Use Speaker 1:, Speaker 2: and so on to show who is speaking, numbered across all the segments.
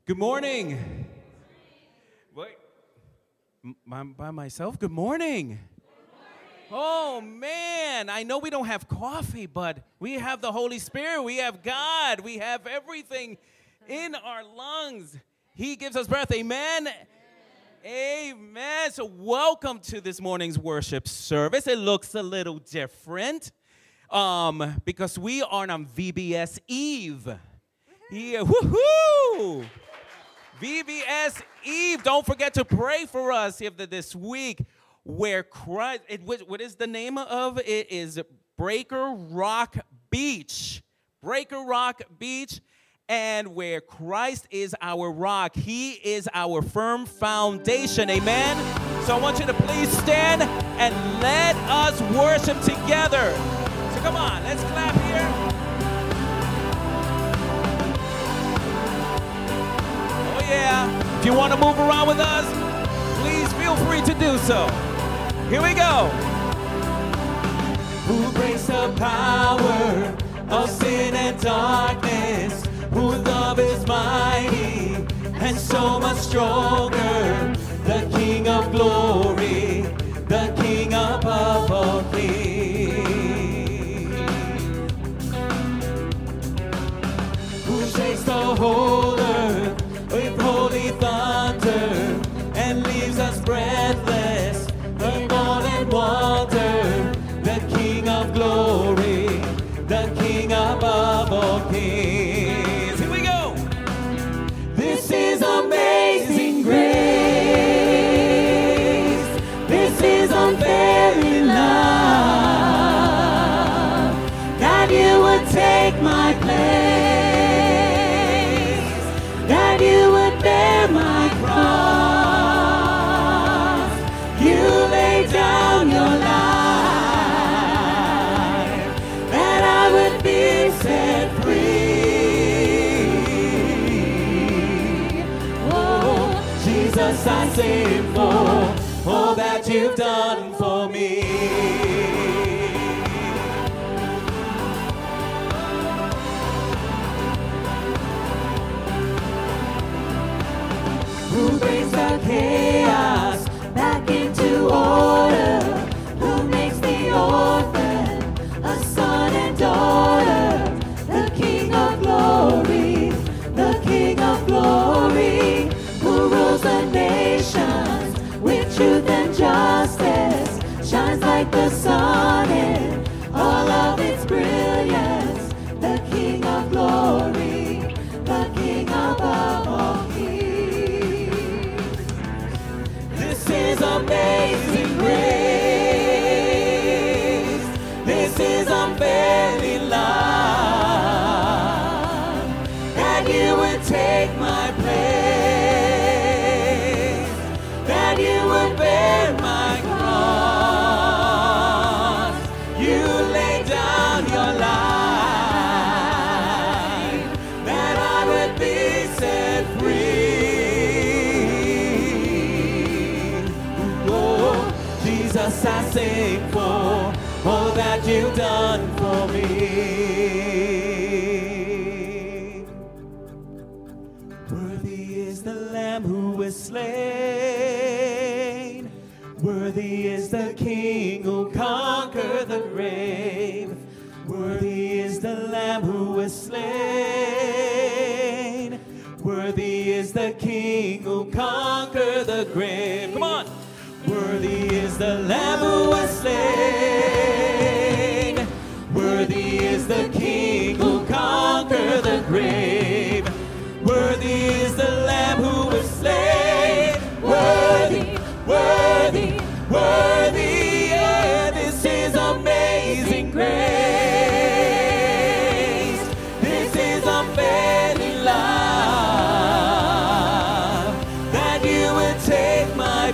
Speaker 1: Good morning. Wait, by myself? Good morning. Oh, man, I know we don't have coffee, but we have the Holy Spirit. We have God. We have everything in our lungs. He gives us breath. Amen. Amen. So welcome to this morning's worship service. It looks a little different because we are on VBS Eve. Yeah, woohoo! VBS Eve. Don't forget to pray for us this week. Where Christ, what is the name of it? It is Breaker Rock Beach. Breaker Rock Beach. And where Christ is our rock. He is our firm foundation. Amen? So I want you to please stand and let us worship together. So come on, let's clap here. Yeah, if you want to move around with us, please feel free to do so. Here we go. Who breaks the power of sin and darkness, whose love is mighty and so much stronger, the King of glory, the King above all kings, who shakes the whole earth with holy thunder and leaves us breathless, in awe and wonder, the King of glory, the King above all kings. Here we go. This is amazing grace. This is unfailing love, that you would take my place, that you would bear my cross. You lay down your life, that I would be set free. Oh, Jesus, I sing for all that you've done for me. Who brings the chaos back into order? Who makes the orphan a son and daughter? The King of glory, the King of glory, who rules the nations with truth and justice, shines like the sun in all of its brilliance. The King of glory, the King above all kings. This is amazing grace. This is unfailing love, that you would take my place, that you would bear my cross. You lay down your life, that I would be set free. Oh, Jesus, I sing for all that you've done for me. Worthy is the Lamb who was slain. Worthy is the King who conquered the grave. Worthy is the Lamb who was slain. Worthy is the King who conquered the grave. Come on. Worthy is the Lamb who was slain. Worthy is the King who conquered the grave. Worthy is the Lamb who was slain. Worthy, worthy, worthy. Yeah, this is amazing grace. This is unfailing love, that you would take my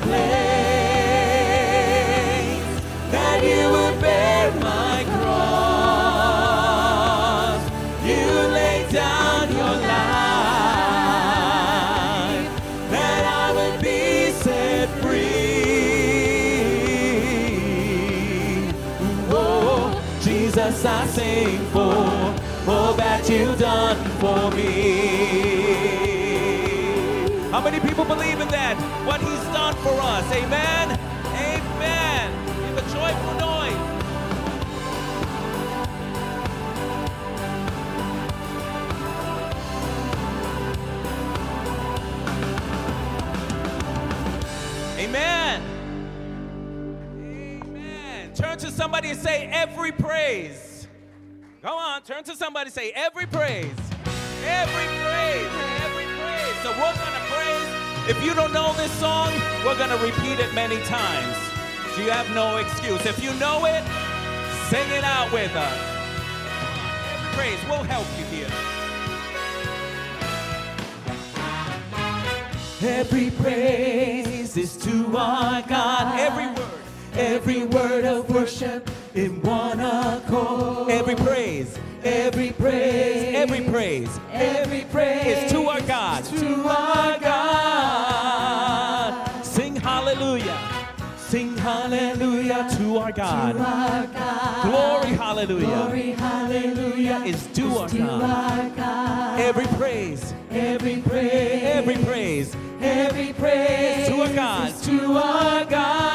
Speaker 1: place, that you would bear my cross. You lay down your life, that I would be set free. Oh, Jesus, I sing for all that you've done for me. people believe in that? What he's done for us. Amen? Amen. Give a joyful noise. Amen. Amen. Turn to somebody and say, every praise. Come on, turn to somebody and say, every praise. Every praise. Every praise. So we're going to praise. If you don't know this song, we're going to repeat it many times. So you have no excuse. If you know it, sing it out with us. Every praise. We'll help you here.
Speaker 2: Every praise is to our God. Every word of worship in one accord.
Speaker 1: Every praise.
Speaker 2: Every praise.
Speaker 1: Every praise.
Speaker 2: Every praise
Speaker 1: is to our God.
Speaker 2: To our God.
Speaker 1: Sing hallelujah. Sing hallelujah to our God.
Speaker 2: To our God.
Speaker 1: Glory hallelujah.
Speaker 2: Glory hallelujah
Speaker 1: is to our God. Every praise.
Speaker 2: Every praise.
Speaker 1: Every praise.
Speaker 2: Every praise
Speaker 1: to our God.
Speaker 2: Is to our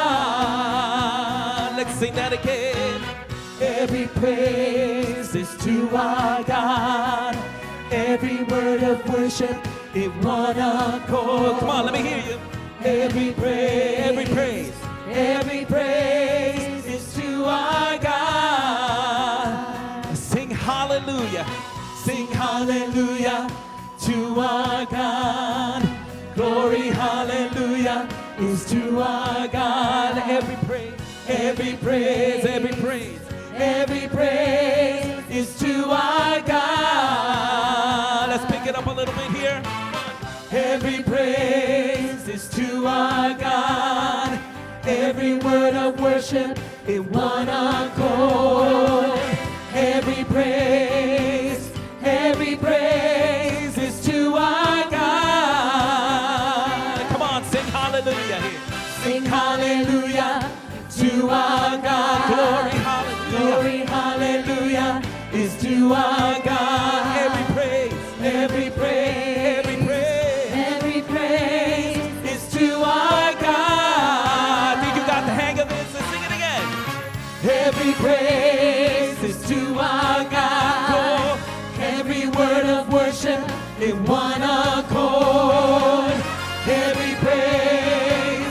Speaker 2: God.
Speaker 1: Let's sing that again.
Speaker 2: Every praise is to our God. Every word of worship in one accord.
Speaker 1: Come on, let me hear you.
Speaker 2: Every praise.
Speaker 1: Every praise.
Speaker 2: Every praise is to our God.
Speaker 1: Sing hallelujah.
Speaker 2: Sing hallelujah to our God. Glory, hallelujah, is to our God.
Speaker 1: Every praise.
Speaker 2: Every praise.
Speaker 1: Every praise.
Speaker 2: Every praise is to our God.
Speaker 1: Let's pick it up a little bit here.
Speaker 2: Every praise is to our God. Every word of worship in one accord. Every praise is to our God.
Speaker 1: Come on, sing hallelujah here.
Speaker 2: Sing hallelujah to our God.
Speaker 1: Glory, hallelujah.
Speaker 2: Glory, hallelujah is to our God.
Speaker 1: Every praise.
Speaker 2: Every praise.
Speaker 1: Every praise.
Speaker 2: Every praise is to our God.
Speaker 1: I think you got the hang of this. Let's sing it again.
Speaker 2: Every praise is to our God. Every word of worship in one accord. Every praise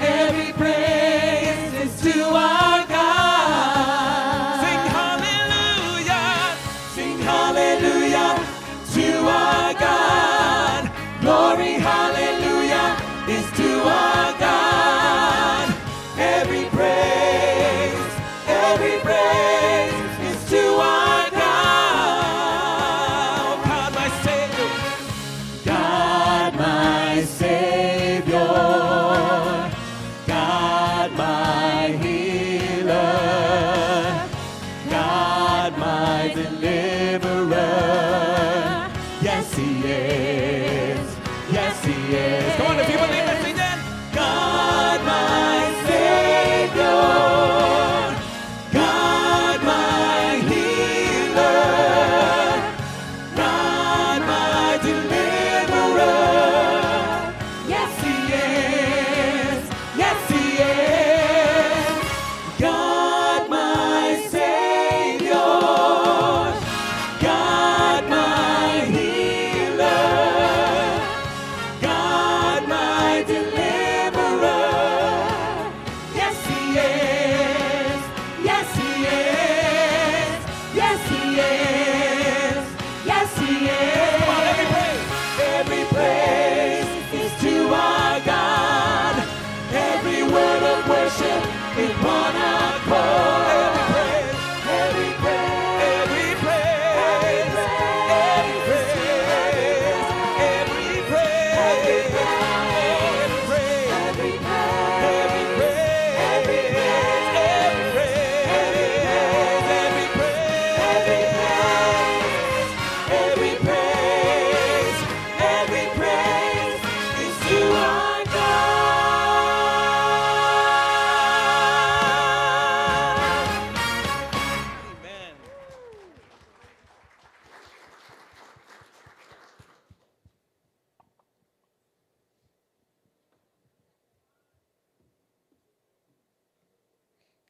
Speaker 2: is to our God.
Speaker 1: Sing hallelujah.
Speaker 2: Sing hallelujah.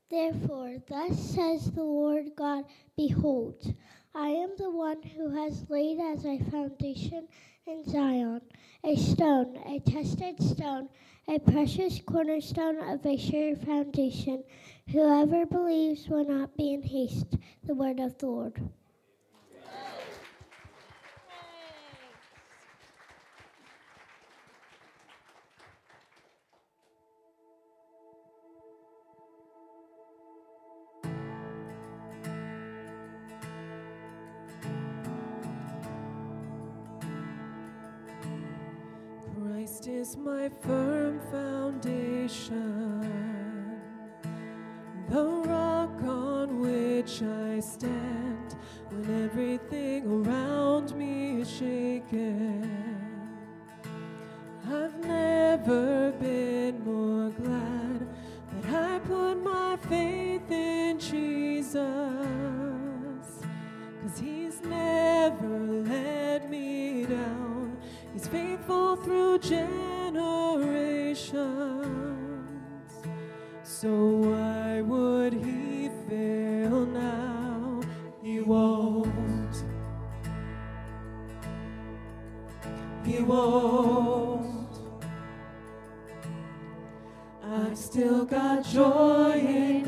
Speaker 3: Therefore, thus says the Lord God, behold, I am the one who has laid as a foundation in Zion, a stone, a tested stone, a precious cornerstone of a sure foundation. Whoever believes will not be in haste. The word of the Lord.
Speaker 2: Christ is my firm foundation, the rock on which I stand when everything around me is shaken. I've never been more glad that I put my faith in Jesus, 'cause he's never let me down. He's faithful through generations. So why would he fail now? He won't. He won't. I've still got joy in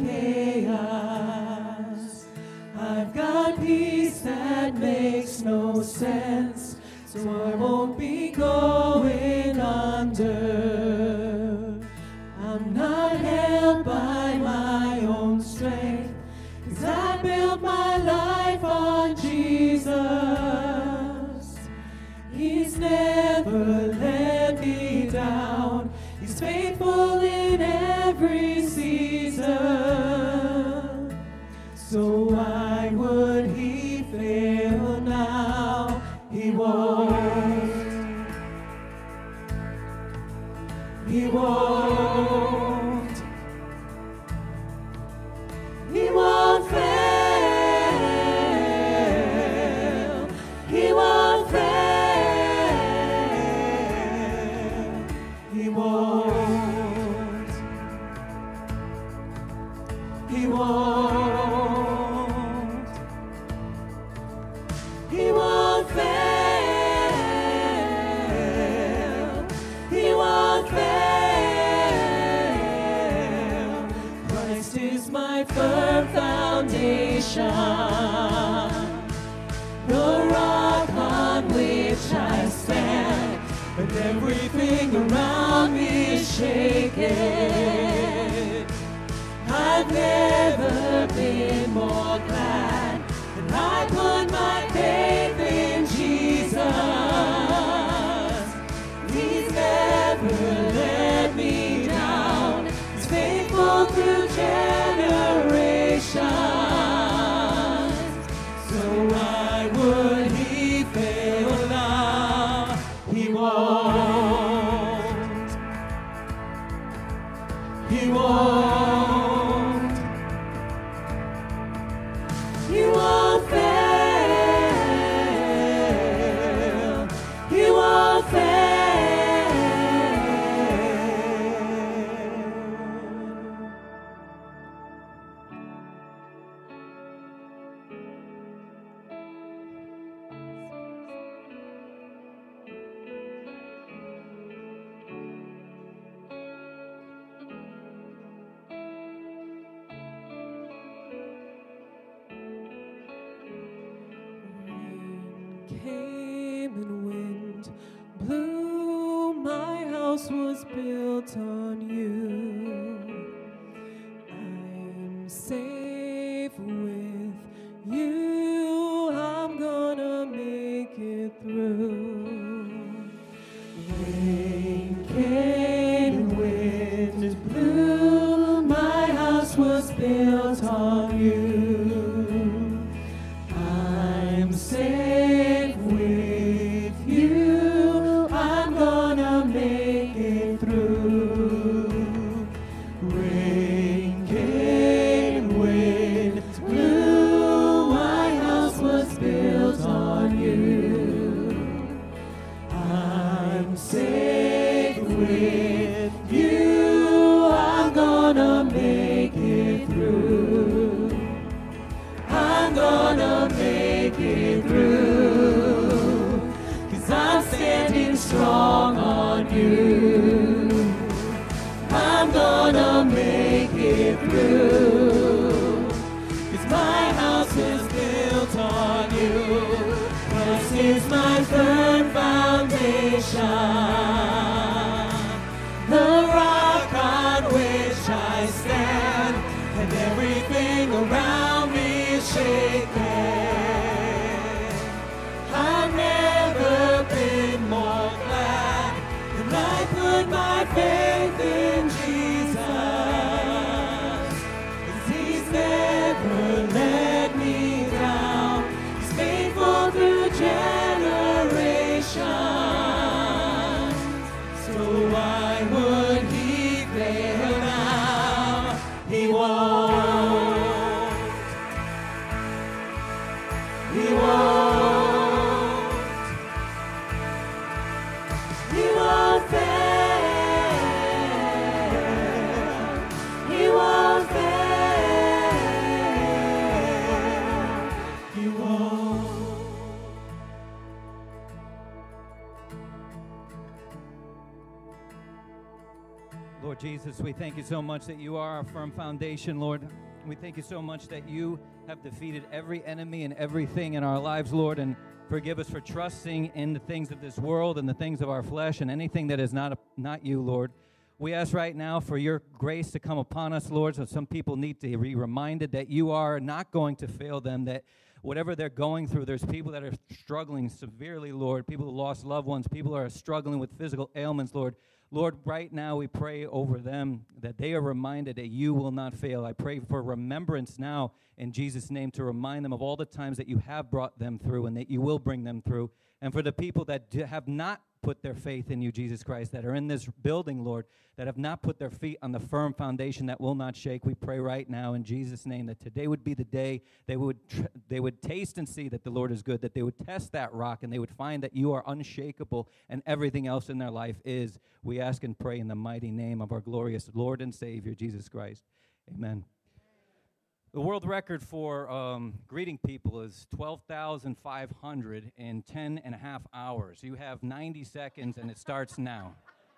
Speaker 2: chaos. I've got peace that makes no sense. So I won't be going under. I'm not held by my own strength, 'cause I built my life on Jesus. He's never let me down. He's faithful in every season. So why would he fail now? He won't. He won't. He won't fail. He won't fail. He won't. He won't. He won't fail. He won't fail. Christ is my firm foundation, the rock on which I stand when everything around me is shaken. I've never been more glad that I put my faith in Jesus. He's never let me down. He's faithful through generations. So why would he fail now? He won't. He won't. He won't fail. He won't fail. Came and wind blew, my house was built on you. I'm safe with you, I'm gonna make it through. Rain came and wind blew, my house was built on you. I'm safe with you, I'm gonna make it through. Rain came, wind blew, my house was built on you. I'm safe with you, I'm gonna make it through. strong on you. I'm gonna make it through, 'cause my house is built on you. Christ is my firm foundation, the rock on which I stand, and everything around me is shaken. I've never been more glad than I put my faith in Jesus, 'cause He's never let me down. He's faithful through generations. So why would He fail now? He won't. He won't. He won't fail. He won't fail. He won't.
Speaker 4: Lord Jesus, we thank you so much that you are our firm foundation, Lord. We thank you so much that you have defeated every enemy and everything in our lives, Lord, and forgive us for trusting in the things of this world and the things of our flesh and anything that is not you, Lord. We ask right now for your grace to come upon us, Lord, so some people need to be reminded that you are not going to fail them, that whatever they're going through, there's people that are struggling severely, Lord, people who lost loved ones, people who are struggling with physical ailments, Lord. Lord, right now we pray over them that they are reminded that you will not fail. I pray for remembrance now in Jesus' name to remind them of all the times that you have brought them through and that you will bring them through. And for the people that have not put their faith in you, Jesus Christ, that are in this building, Lord, that have not put their feet on the firm foundation that will not shake, we pray right now in Jesus' name that today would be the day they would taste and see that the Lord is good, that they would test that rock and they would find that you are unshakable and everything else in their life is. We ask and pray in the mighty name of our glorious Lord and Savior, Jesus Christ. Amen. The world record for greeting people is 12,500 in 10 and a half hours. You have 90 seconds, and it starts now.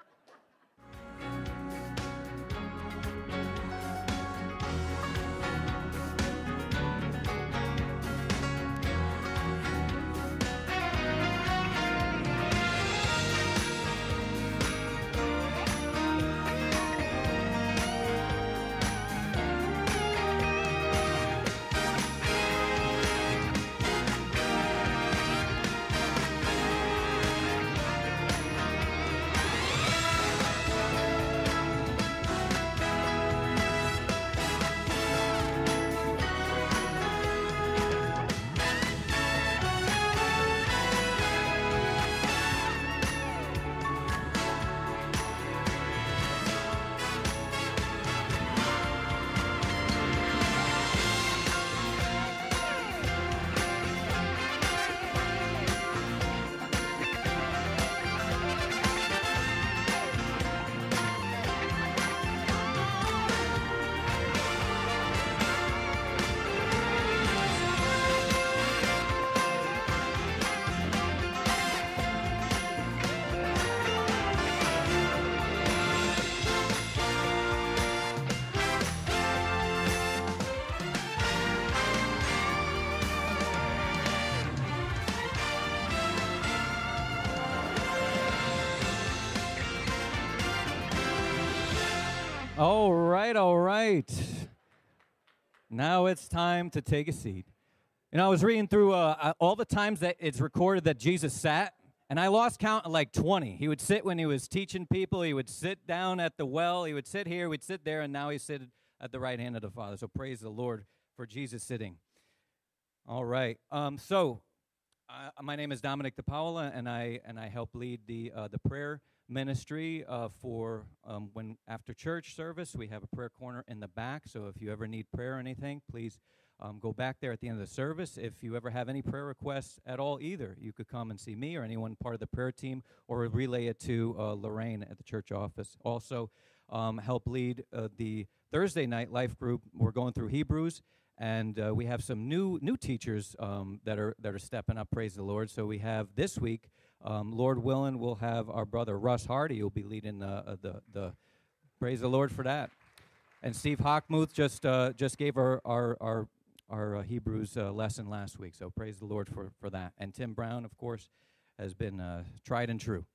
Speaker 4: All right. Now it's time to take a seat. You know, I was reading through all the times that it's recorded that Jesus sat, and I lost count at like 20. He would sit when he was teaching people. He would sit down at the well. He would sit here. We'd sit there, and now he's sitting at the right hand of the Father. So praise the Lord for Jesus sitting. All right. My name is Dominic DePaola, and I help lead the prayer ministry for when after church service. We have a prayer corner in the back, so if you ever need prayer or anything, please go back there at the end of the service. If you ever have any prayer requests at all either, you could come and see me or anyone part of the prayer team or relay it to Lorraine at the church office. Also, help lead the Thursday night life group. We're going through Hebrews, and we have some new teachers that are stepping up, praise the Lord. So we have this week Lord willing, we'll have our brother Russ Hardy who'll be leading the praise the Lord for that. And Steve Hockmuth just gave our Hebrews lesson last week, so praise the Lord for that. And Tim Brown, of course, has been tried and true.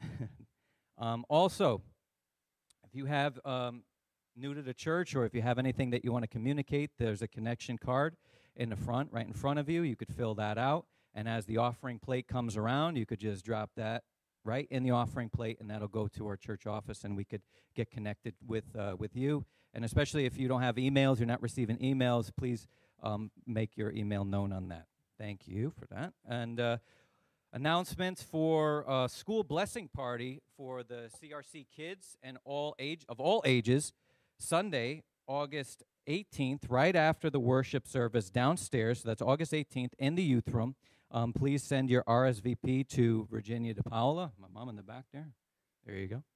Speaker 4: Also, if you have new to the church, or if you have anything that you want to communicate, there's a connection card in the front, right in front of you. You could fill that out, and as the offering plate comes around, you could just drop that right in the offering plate, and that'll go to our church office, and we could get connected with you. And especially if you don't have emails, you're not receiving emails, please make your email known on that. Thank you for that. And announcements for school blessing party for the CRC kids and all ages, Sunday, August 18th, right after the worship service downstairs. So that's August 18th in the youth room. Please send your RSVP to Virginia DePaula. My mom in the back there. There you go.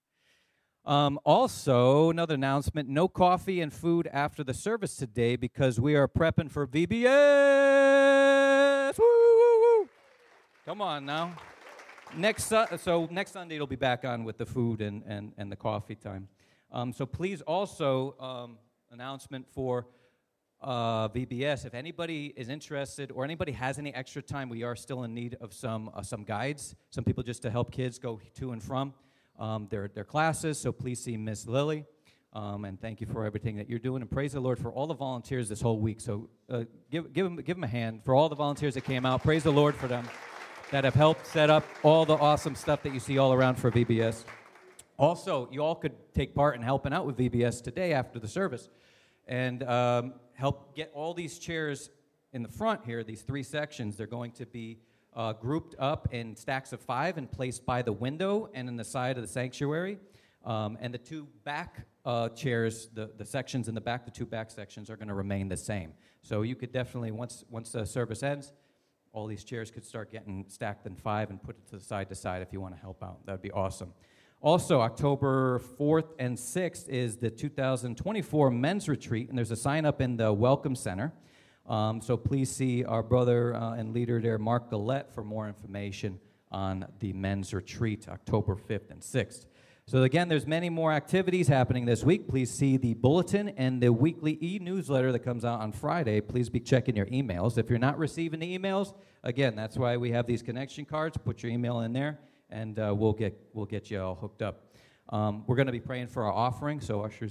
Speaker 4: Also, another announcement, no coffee and food after the service today because we are prepping for VBS. Woo, woo, woo. Come on now. Next Sunday it'll be back on with the food and the coffee time. So please also, announcement for VBS, if anybody is interested or anybody has any extra time, we are still in need of some guides, some people just to help kids go to and from their classes, so please see Miss Lily, and thank you for everything that you're doing, and praise the Lord for all the volunteers this whole week. So give them a hand for all the volunteers that came out. Praise the Lord for them that have helped set up all the awesome stuff that you see all around for VBS. Also, you all could take part in helping out with VBS today after the service, and help get all these chairs in the front here, these three sections. They're going to be grouped up in stacks of 5 and placed by the window and in the side of the sanctuary. And the two back chairs, the sections in the back, the two back sections are going to remain the same. So you could definitely, once the service ends, all these chairs could start getting stacked in 5 and put it to side if you want to help out. That would be awesome. Also, October 4th and 6th is the 2024 men's retreat, and there's a sign up in the Welcome Center. So please see our brother and leader there, Mark Gillette, for more information on the men's retreat, October 5th and 6th. So again, there's many more activities happening this week. Please see the bulletin and the weekly e-newsletter that comes out on Friday. Please be checking your emails. If you're not receiving the emails, again, that's why we have these connection cards. Put your email in there, and we'll get you all hooked up. We're going to be praying for our offering, so ushers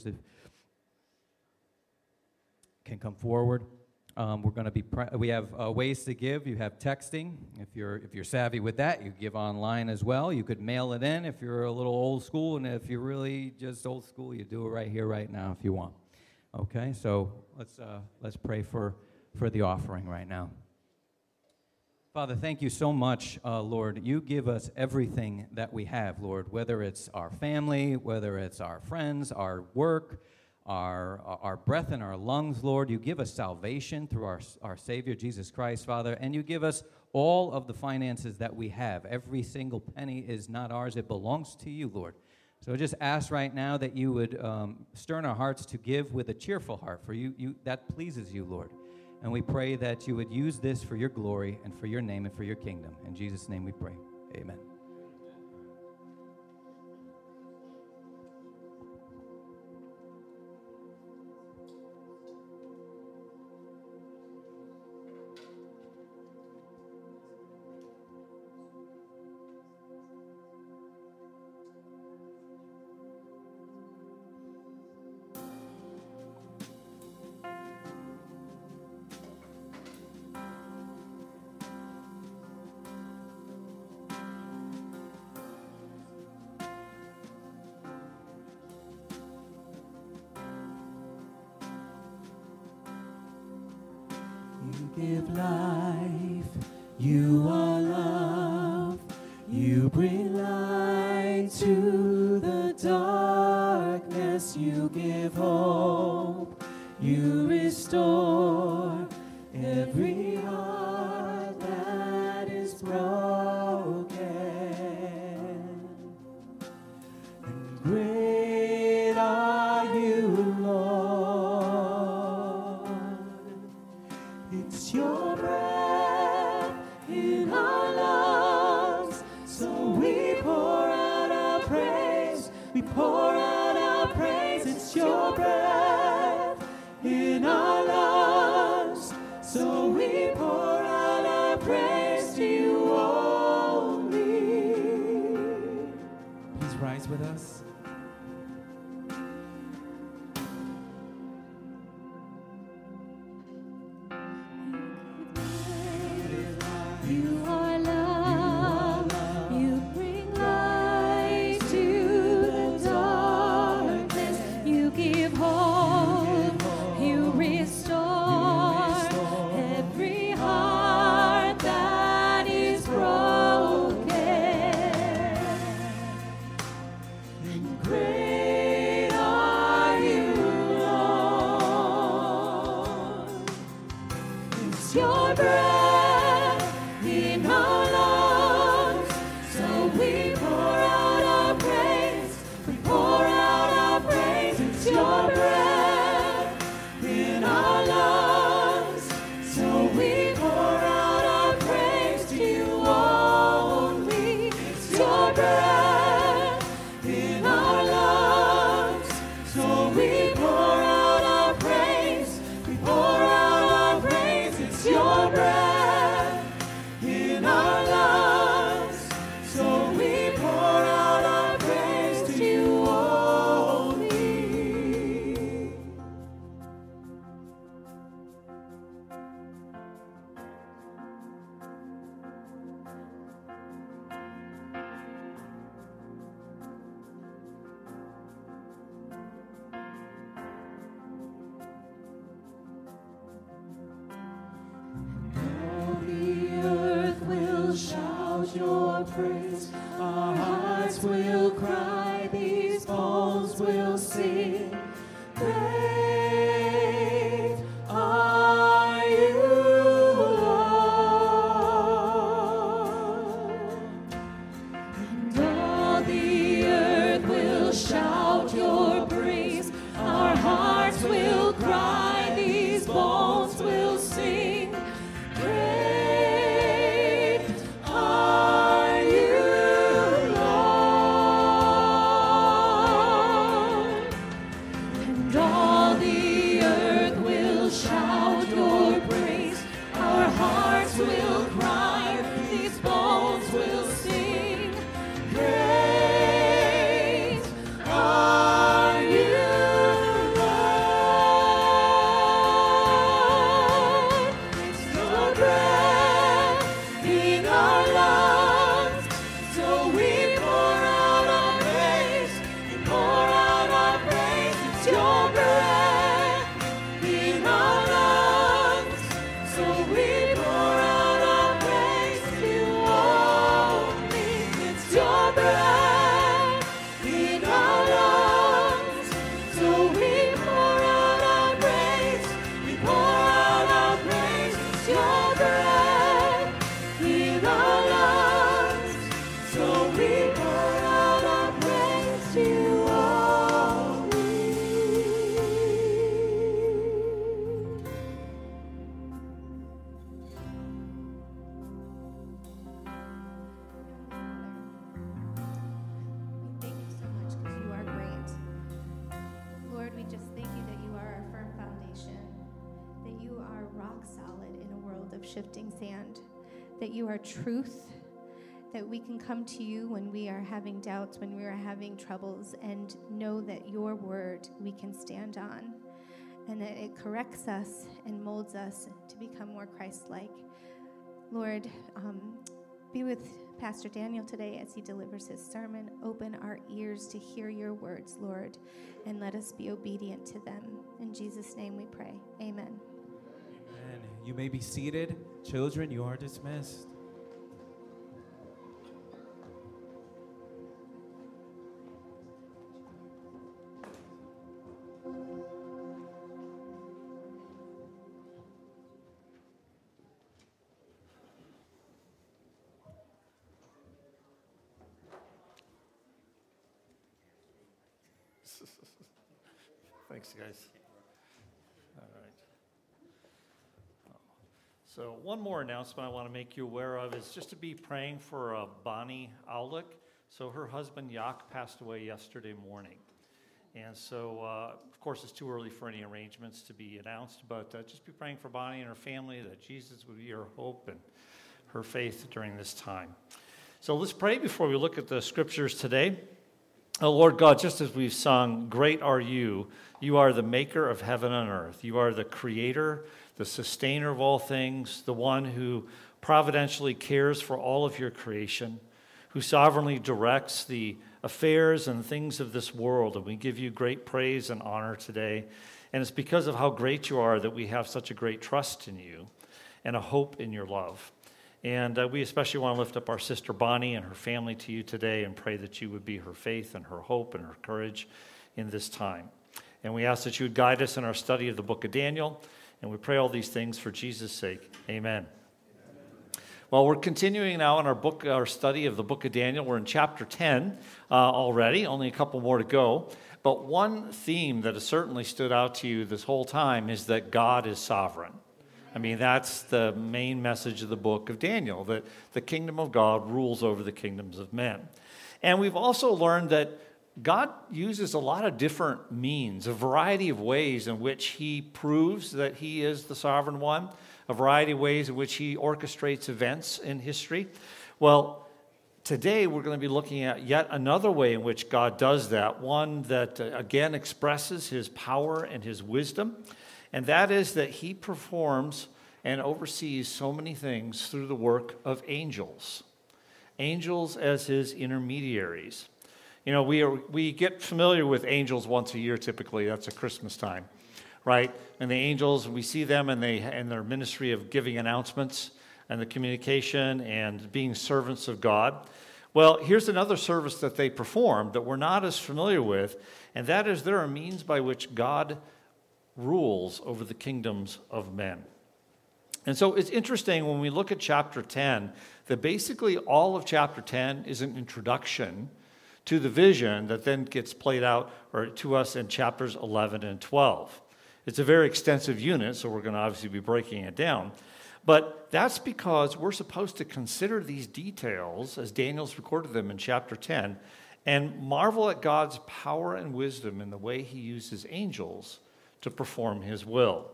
Speaker 4: can come forward. We're going to be. We have ways to give. You have texting. If you're savvy with that, you give online as well. You could mail it in if you're a little old school, and if you're really just old school, you do it right here, right now, if you want. Okay, so let's pray for the offering right now. Father, thank you so much, Lord. You give us everything that we have, Lord, whether it's our family, whether it's our friends, our work, our breath in our lungs, Lord. You give us salvation through our Savior, Jesus Christ, Father, and you give us all of the finances that we have. Every single penny is not ours. It belongs to you, Lord. So I just ask right now that you would stir in our hearts to give with a cheerful heart, for you that pleases you, Lord. And we pray that you would use this for your glory and for your name and for your kingdom. In Jesus' name we pray. Amen.
Speaker 2: You give life, you are love, you bring light to the darkness, you give hope, you restore every heart that is broken. And great are you, Lord. It's your breath in our lungs, so your breath in our lungs, so we pour out our praise to you only.
Speaker 1: Please rise with us.
Speaker 2: You are love, you bring light to the darkness, you give hope, you restore every heart that is broken. And great are you, Lord. It's your breath in our lungs, so we pour out our praise, we pour out our praise. It's your breath in our lungs, so we pour out our praise to you only. It's your breath in our lungs, so we pour out our praise, we pour out our praise. It's your breath in our lungs, so we pour out our praise to you only. All the earth will shout your praise. Our hearts will cry, these bones will sing. Great are you, Lord. And all the earth will shout your praise. Our hearts will cry, these bones will sing. Great are you, Lord. And all the earth will shout your praise. Our hearts will cry, these bones will sing. Great are you, Lord. It's your breath in our lungs, so we pour out our praise, we pour out our praise. It's your breath in our lungs, so we pour out our praise to you only. It's your breath in our lungs, so we pour out our praise, we pour out our praise. It's your breath in our lungs, so we pour out our praise to you only.
Speaker 5: We thank you so much because you are great. Lord, we just thank you that you are our firm foundation, that you are rock solid in a world of shifting sand, that you are truth, that we can come to you when we are having doubts, when we are having troubles, and know that your word we can stand on, and that it corrects us and molds us to become more Christ-like. Lord, be with Pastor Daniel today as he delivers his sermon. Open our ears to hear your words, Lord, and let us be obedient to them. In Jesus' name we pray. Amen.
Speaker 1: Amen. You may be seated. Children, you are dismissed.
Speaker 6: Thanks, guys. All right. So one more announcement I want to make you aware of is just to be praying for Bonnie Aulick. So her husband, Yak, passed away yesterday morning. And so, of course, it's too early for any arrangements to be announced, but just be praying for Bonnie and her family, that Jesus would be her hope and her faith during this time. So let's pray before we look at the scriptures today. Oh, Lord God, just as we've sung, great are you. You are the maker of heaven and earth. You are the creator, the sustainer of all things, the one who providentially cares for all of your creation, who sovereignly directs the affairs and things of this world. And we give you great praise and honor today. And it's because of how great you are that we have such a great trust in you and a hope in your love. And we especially want to lift up our sister Bonnie and her family to you today and pray that you would be her faith and her hope and her courage in this time. And we ask that you would guide us in our study of the book of Daniel. And we pray all these things for Jesus' sake. Amen. Well, we're continuing now in our study of the book of Daniel. We're in chapter 10 already, only a couple more to go. But one theme that has certainly stood out to you this whole time is that God is sovereign. I mean, that's the main message of the book of Daniel, that the kingdom of God rules over the kingdoms of men. And we've also learned that God uses a lot of different means, a variety of ways in which he proves that he is the sovereign one, a variety of ways in which he orchestrates events in history. Well, today we're going to be looking at yet another way in which God does that, one that again expresses his power and his wisdom, and that is that he performs and oversees so many things through the work of angels. Angels as his intermediaries. You know, we get familiar with angels once a year typically. That's at Christmas time, right? And the angels, we see them and their ministry of giving announcements and the communication and being servants of God. Well, here's another service that they perform that we're not as familiar with, and that is they're a means by which God rules over the kingdoms of men. And so it's interesting when we look at chapter 10 that basically all of chapter 10 is an introduction to the vision that then gets played out or to us in chapters 11 and 12. It's a very extensive unit, so we're going to obviously be breaking it down. But that's because we're supposed to consider these details as Daniel's recorded them in chapter 10 and marvel at God's power and wisdom in the way he uses angels to perform his will.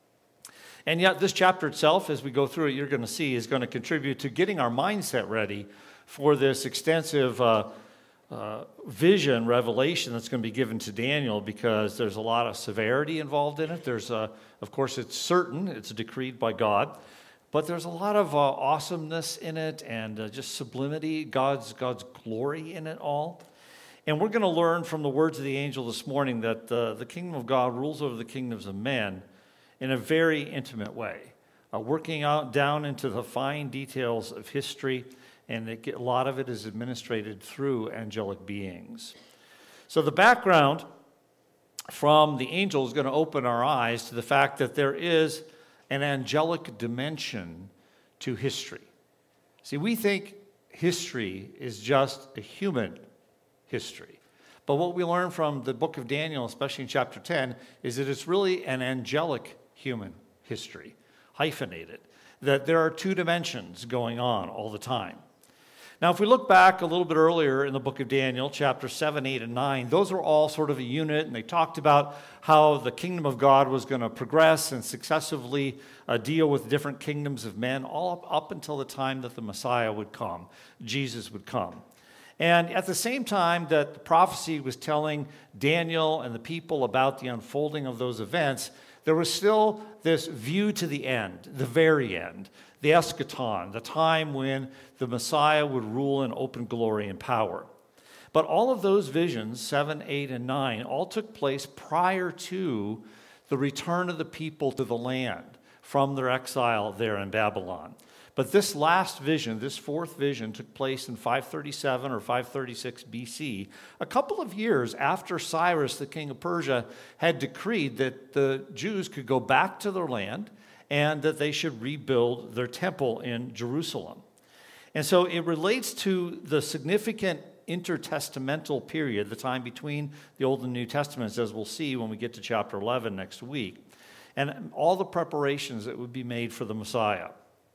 Speaker 6: And yet this chapter itself, as we go through it, you're going to see, is going to contribute to getting our mindset ready for this extensive vision, revelation that's going to be given to Daniel, because there's a lot of severity involved in it. There's, of course, it's certain, it's decreed by God, but there's a lot of awesomeness in it and just sublimity, God's glory in it all. And we're going to learn from the words of the angel this morning that the kingdom of God rules over the kingdoms of men in a very intimate way, working out down into the fine details of history, and a lot of it is administrated through angelic beings. So the background from the angel is going to open our eyes to the fact that there is an angelic dimension to history. See, we think history is just a human history. But what we learn from the book of Daniel, especially in chapter 10, is that it's really an angelic human history, hyphenated, that there are two dimensions going on all the time. Now, if we look back a little bit earlier in the book of Daniel, chapter 7, 8, and 9, those were all sort of a unit, and they talked about how the kingdom of God was going to progress and successively deal with different kingdoms of men, all up until the time that the Messiah would come, Jesus would come. And at the same time that the prophecy was telling Daniel and the people about the unfolding of those events, there was still this view to the end, the very end, the eschaton, the time when the Messiah would rule in open glory and power. But all of those visions, 7, 8, and 9, all took place prior to the return of the people to the land from their exile there in Babylon. But this last vision, this fourth vision, took place in 537 or 536 BC, a couple of years after Cyrus, the king of Persia, had decreed that the Jews could go back to their land and that they should rebuild their temple in Jerusalem. And so it relates to the significant intertestamental period, the time between the Old and New Testaments, as we'll see when we get to chapter 11 next week, and all the preparations that would be made for the Messiah.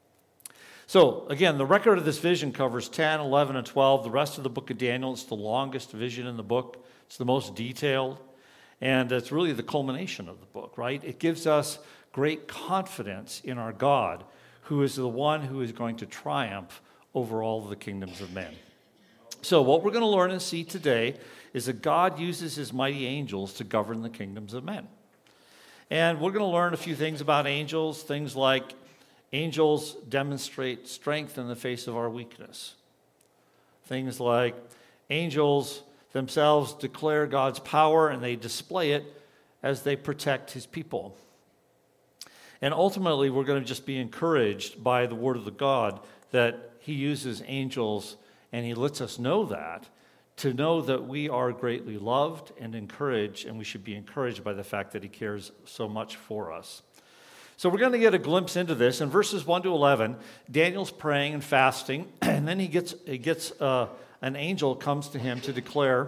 Speaker 6: So, again, the record of this vision covers 10, 11, and 12. The rest of the book of Daniel, it's the longest vision in the book. It's the most detailed. And it's really the culmination of the book, right? It gives us great confidence in our God, who is the one who is going to triumph over all of the kingdoms of men. So what we're going to learn and see today is that God uses his mighty angels to govern the kingdoms of men. And we're going to learn a few things about angels, things like angels demonstrate strength in the face of our weakness. Things like angels themselves declare God's power and they display it as they protect his people. And ultimately, we're going to just be encouraged by the word of the God that he uses angels and he lets us know that, to know that we are greatly loved and encouraged, and we should be encouraged by the fact that he cares so much for us. So we're going to get a glimpse into this. In verses 1 to 11, Daniel's praying and fasting, and then an angel comes to him to declare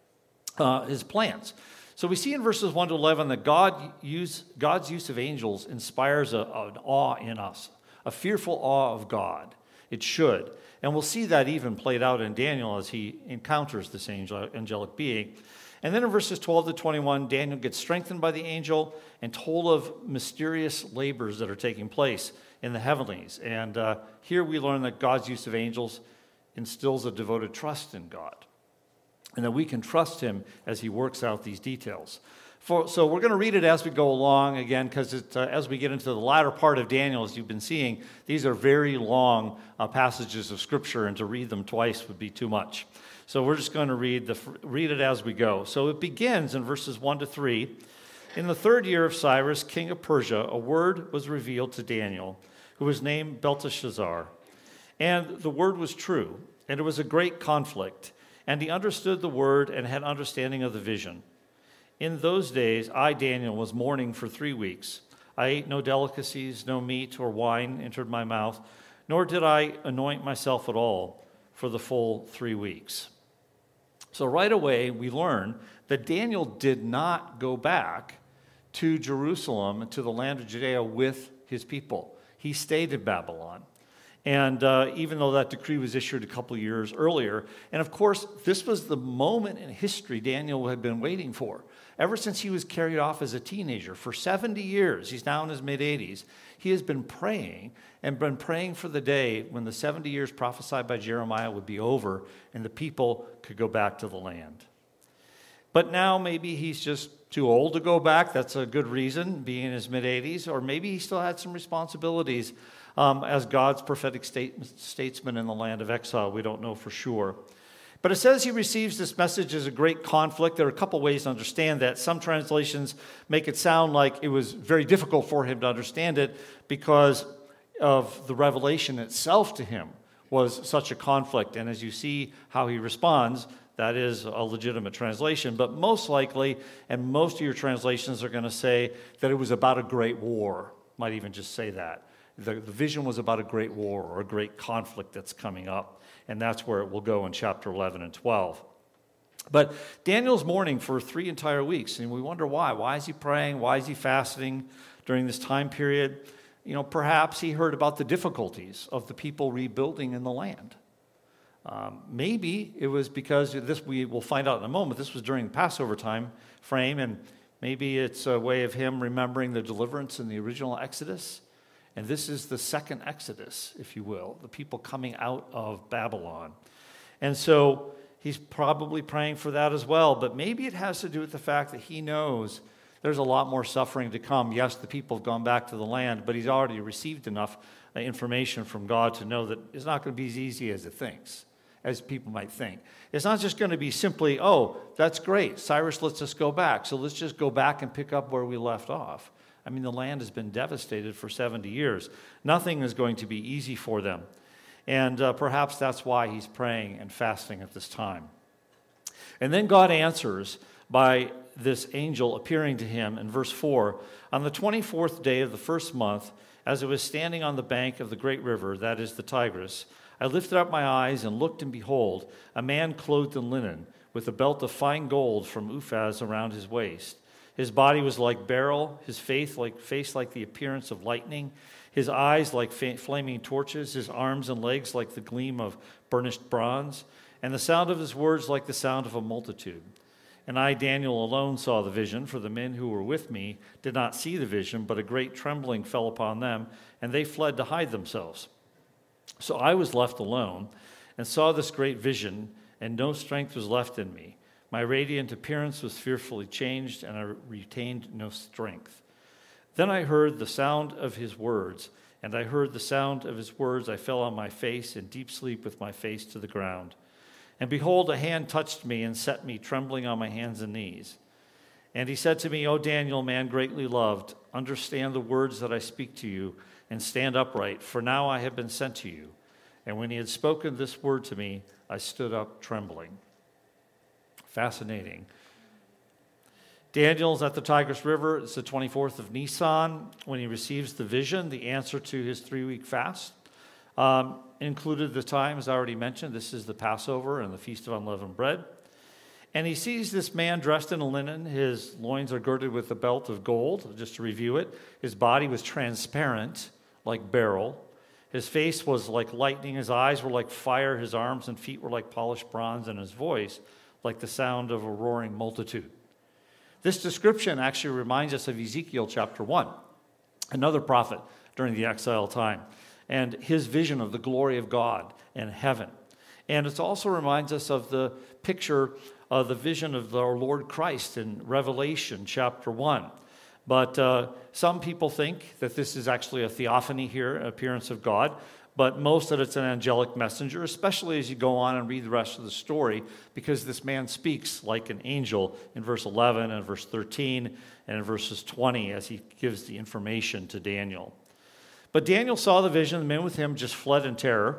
Speaker 6: his plans. So we see in verses 1 to 11 that God's use of angels inspires an awe in us, a fearful awe of God. It should. And we'll see that even played out in Daniel as he encounters this angelic being. And then in verses 12 to 21, Daniel gets strengthened by the angel and told of mysterious labors that are taking place in the heavenlies. And here we learn that God's use of angels instills a devoted trust in God, and that we can trust him as he works out these details. So we're going to read it as we go along, again, because as we get into the latter part of Daniel, as you've been seeing, these are very long passages of Scripture, and to read them twice would be too much. So we're just going to read it as we go. So it begins in verses 1 to 3. In the 3rd year of Cyrus, king of Persia, a word was revealed to Daniel, who was named Belteshazzar. And the word was true, and it was a great conflict. And he understood the word and had understanding of the vision. In those days, I, Daniel, was mourning for 3 weeks. I ate no delicacies, no meat or wine entered my mouth, nor did I anoint myself at all for the full 3 weeks. So right away, we learn that Daniel did not go back to Jerusalem, to the land of Judea with his people. He stayed in Babylon. And even though that decree was issued a couple years earlier, and of course, this was the moment in history Daniel had been waiting for. Ever since he was carried off as a teenager, for 70 years, he's now in his mid-80s, he has been praying for the day when the 70 years prophesied by Jeremiah would be over and the people could go back to the land. But now maybe he's just too old to go back. That's a good reason, being in his mid-80s. Or maybe he still had some responsibilities as God's prophetic statesman in the land of exile. We don't know for sure. But it says he receives this message as a great conflict. There are a couple ways to understand that. Some translations make it sound like it was very difficult for him to understand it because of the revelation itself to him was such a conflict. And as you see how he responds, that is a legitimate translation. But most likely, and most of your translations are going to say that it was about a great war. Might even just say that. The vision was about a great war or a great conflict that's coming up. And that's where it will go in chapter 11 and 12. But Daniel's mourning for 3 entire weeks, and we wonder why. Why is he praying? Why is he fasting during this time period? You know, perhaps he heard about the difficulties of the people rebuilding in the land. Maybe it was because this, we will find out in a moment, this was during the Passover time frame, and maybe it's a way of him remembering the deliverance in the original Exodus. And this is the second Exodus, if you will, the people coming out of Babylon. And so he's probably praying for that as well. But maybe it has to do with the fact that he knows there's a lot more suffering to come. Yes, the people have gone back to the land, but he's already received enough information from God to know that it's not going to be as easy as it thinks, as people might think. It's not just going to be simply, oh, that's great, Cyrus lets us go back, so let's just go back and pick up where we left off. I mean, the land has been devastated for 70 years. Nothing is going to be easy for them. And perhaps that's why he's praying and fasting at this time. And then God answers by this angel appearing to him in verse 4. On the 24th day of the first month, as I was standing on the bank of the great river, that is the Tigris, I lifted up my eyes and looked, and behold, a man clothed in linen, with a belt of fine gold from Uphaz around his waist. His body was like beryl, his face like the appearance of lightning, his eyes like flaming torches, his arms and legs like the gleam of burnished bronze, and the sound of his words like the sound of a multitude. And I, Daniel, alone saw the vision, for the men who were with me did not see the vision, but a great trembling fell upon them, and they fled to hide themselves. So I was left alone and saw this great vision, and no strength was left in me. My radiant appearance was fearfully changed, and I retained no strength. Then I heard the sound of his words, and I heard the sound of his words. I fell on my face in deep sleep with my face to the ground. And behold, a hand touched me and set me trembling on my hands and knees. And he said to me, O Daniel, man greatly loved, understand the words that I speak to you, and stand upright, for now I have been sent to you. And when he had spoken this word to me, I stood up trembling. Fascinating. Daniel's at the Tigris River. It's the 24th of Nisan when he receives the vision, the answer to his 3-week fast. Included the time, as I already mentioned, this is the Passover and the Feast of Unleavened Bread. And he sees this man dressed in a linen. His loins are girded with a belt of gold. Just to review it, his body was transparent like beryl. His face was like lightning. His eyes were like fire. His arms and feet were like polished bronze, and his voice like the sound of a roaring multitude. This description actually reminds us of Ezekiel chapter 1, another prophet during the exile time, and his vision of the glory of God and heaven. And it also reminds us of the picture of the vision of our Lord Christ in Revelation chapter 1. But some people think that this is actually a theophany here, an appearance of God, but most that it's an angelic messenger, especially as you go on and read the rest of the story, because this man speaks like an angel in verse 11 and verse 13 and in verses 20 as he gives the information to Daniel. But Daniel saw the vision. The men with him just fled in terror.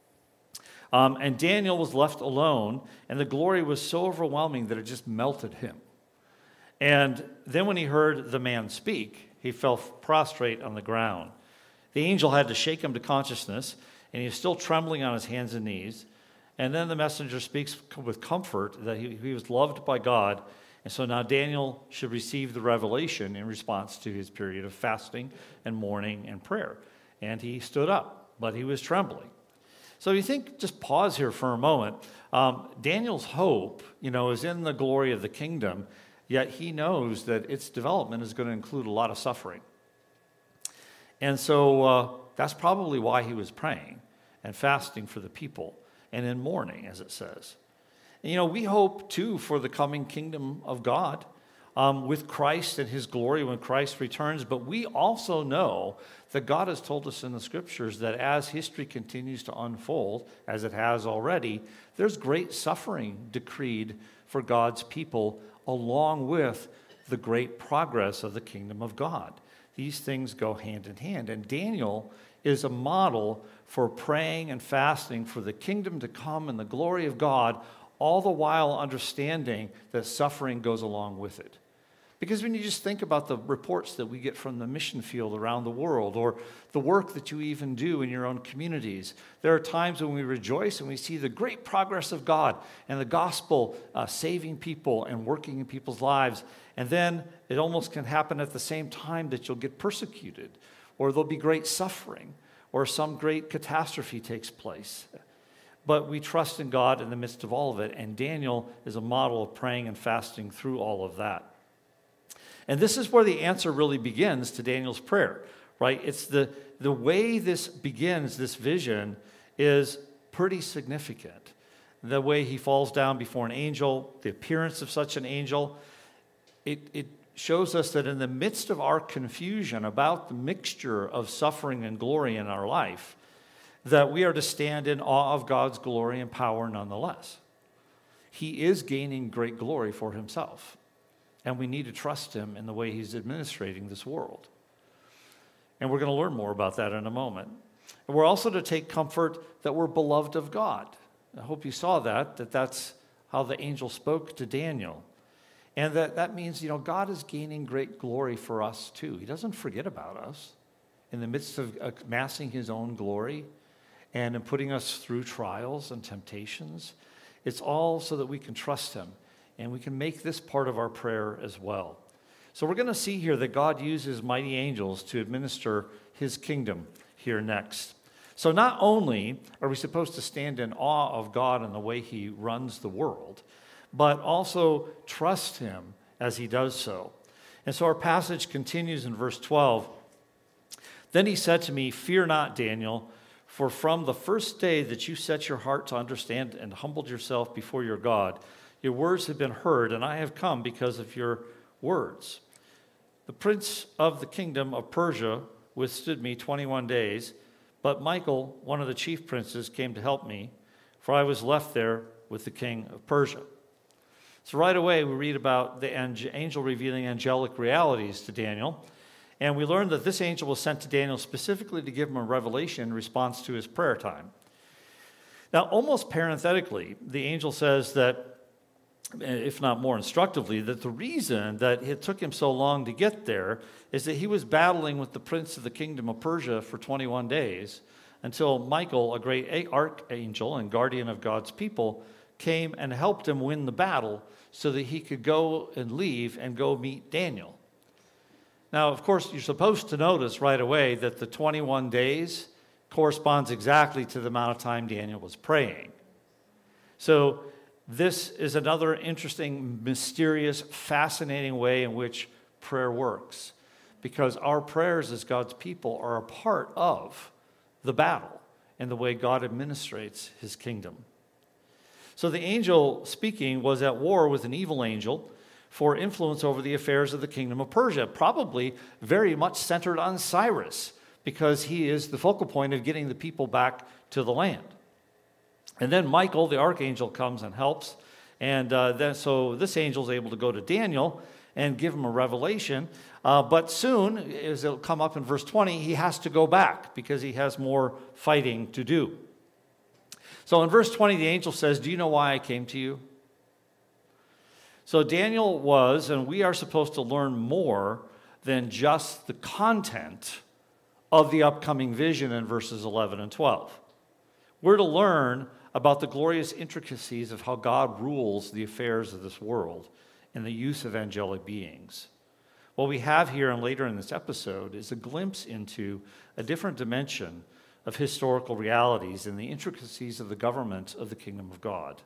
Speaker 6: And Daniel was left alone, and the glory was so overwhelming that it just melted him. And then when he heard the man speak, he fell prostrate on the ground. The angel had to shake him to consciousness, and he was still trembling on his hands and knees. And then the messenger speaks with comfort that he was loved by God. And so now Daniel should receive the revelation in response to his period of fasting and mourning and prayer. And he stood up, but he was trembling. So you think, just pause here for a moment. Daniel's hope, is in the glory of the kingdom, yet he knows that its development is going to include a lot of suffering. And so that's probably why he was praying and fasting for the people and in mourning, as it says. And, we hope, too, for the coming kingdom of God with Christ and his glory when Christ returns. But we also know that God has told us in the scriptures that as history continues to unfold, as it has already, there's great suffering decreed for God's people along with the great progress of the kingdom of God. These things go hand in hand. And Daniel is a model for praying and fasting for the kingdom to come and the glory of God, all the while understanding that suffering goes along with it. Because when you just think about the reports that we get from the mission field around the world, or the work that you even do in your own communities, there are times when we rejoice and we see the great progress of God and the gospel saving people and working in people's lives. And then it almost can happen at the same time that you'll get persecuted, or there'll be great suffering, or some great catastrophe takes place. But we trust in God in the midst of all of it, and Daniel is a model of praying and fasting through all of that. And this is where the answer really begins to Daniel's prayer, right? It's the way this begins, this vision, is pretty significant. The way he falls down before an angel, the appearance of such an angel, it shows us that in the midst of our confusion about the mixture of suffering and glory in our life, that we are to stand in awe of God's glory and power nonetheless. He is gaining great glory for himself, and we need to trust him in the way he's administrating this world. And we're going to learn more about that in a moment. And we're also to take comfort that we're beloved of God. I hope you saw that's how the angel spoke to Daniel. And that means, God is gaining great glory for us too. He doesn't forget about us in the midst of amassing his own glory and in putting us through trials and temptations. It's all so that we can trust him, and we can make this part of our prayer as well. So we're going to see here that God uses mighty angels to administer his kingdom here next. So not only are we supposed to stand in awe of God and the way he runs the world, but also trust him as he does so. And so our passage continues in verse 12. Then he said to me, "Fear not, Daniel, for from the first day that you set your heart to understand and humbled yourself before your God, your words have been heard, and I have come because of your words. The prince of the kingdom of Persia withstood me 21 days, but Michael, one of the chief princes, came to help me, for I was left there with the king of Persia." So right away, we read about the angel revealing angelic realities to Daniel. And we learn that this angel was sent to Daniel specifically to give him a revelation in response to his prayer time. Now, almost parenthetically, the angel says that, if not more instructively, that the reason that it took him so long to get there is that he was battling with the prince of the kingdom of Persia for 21 days until Michael, a great archangel and guardian of God's people, came and helped him win the battle so that he could go and leave and go meet Daniel. Now, of course, you're supposed to notice right away that the 21 days corresponds exactly to the amount of time Daniel was praying. So this is another interesting, mysterious, fascinating way in which prayer works, because our prayers as God's people are a part of the battle and the way God administrates his kingdom. So the angel speaking was at war with an evil angel for influence over the affairs of the kingdom of Persia, probably very much centered on Cyrus, because he is the focal point of getting the people back to the land. And then Michael, the archangel, comes and helps. And so this angel is able to go to Daniel and give him a revelation. But soon, as it'll come up in verse 20, he has to go back because he has more fighting to do. So in verse 20, the angel says, "Do you know why I came to you?" So Daniel was, and we are supposed to learn more than just the content of the upcoming vision in verses 11 and 12. We're to learn about the glorious intricacies of how God rules the affairs of this world and the use of angelic beings. What we have here and later in this episode is a glimpse into a different dimension of historical realities and the intricacies of the government of the kingdom of God.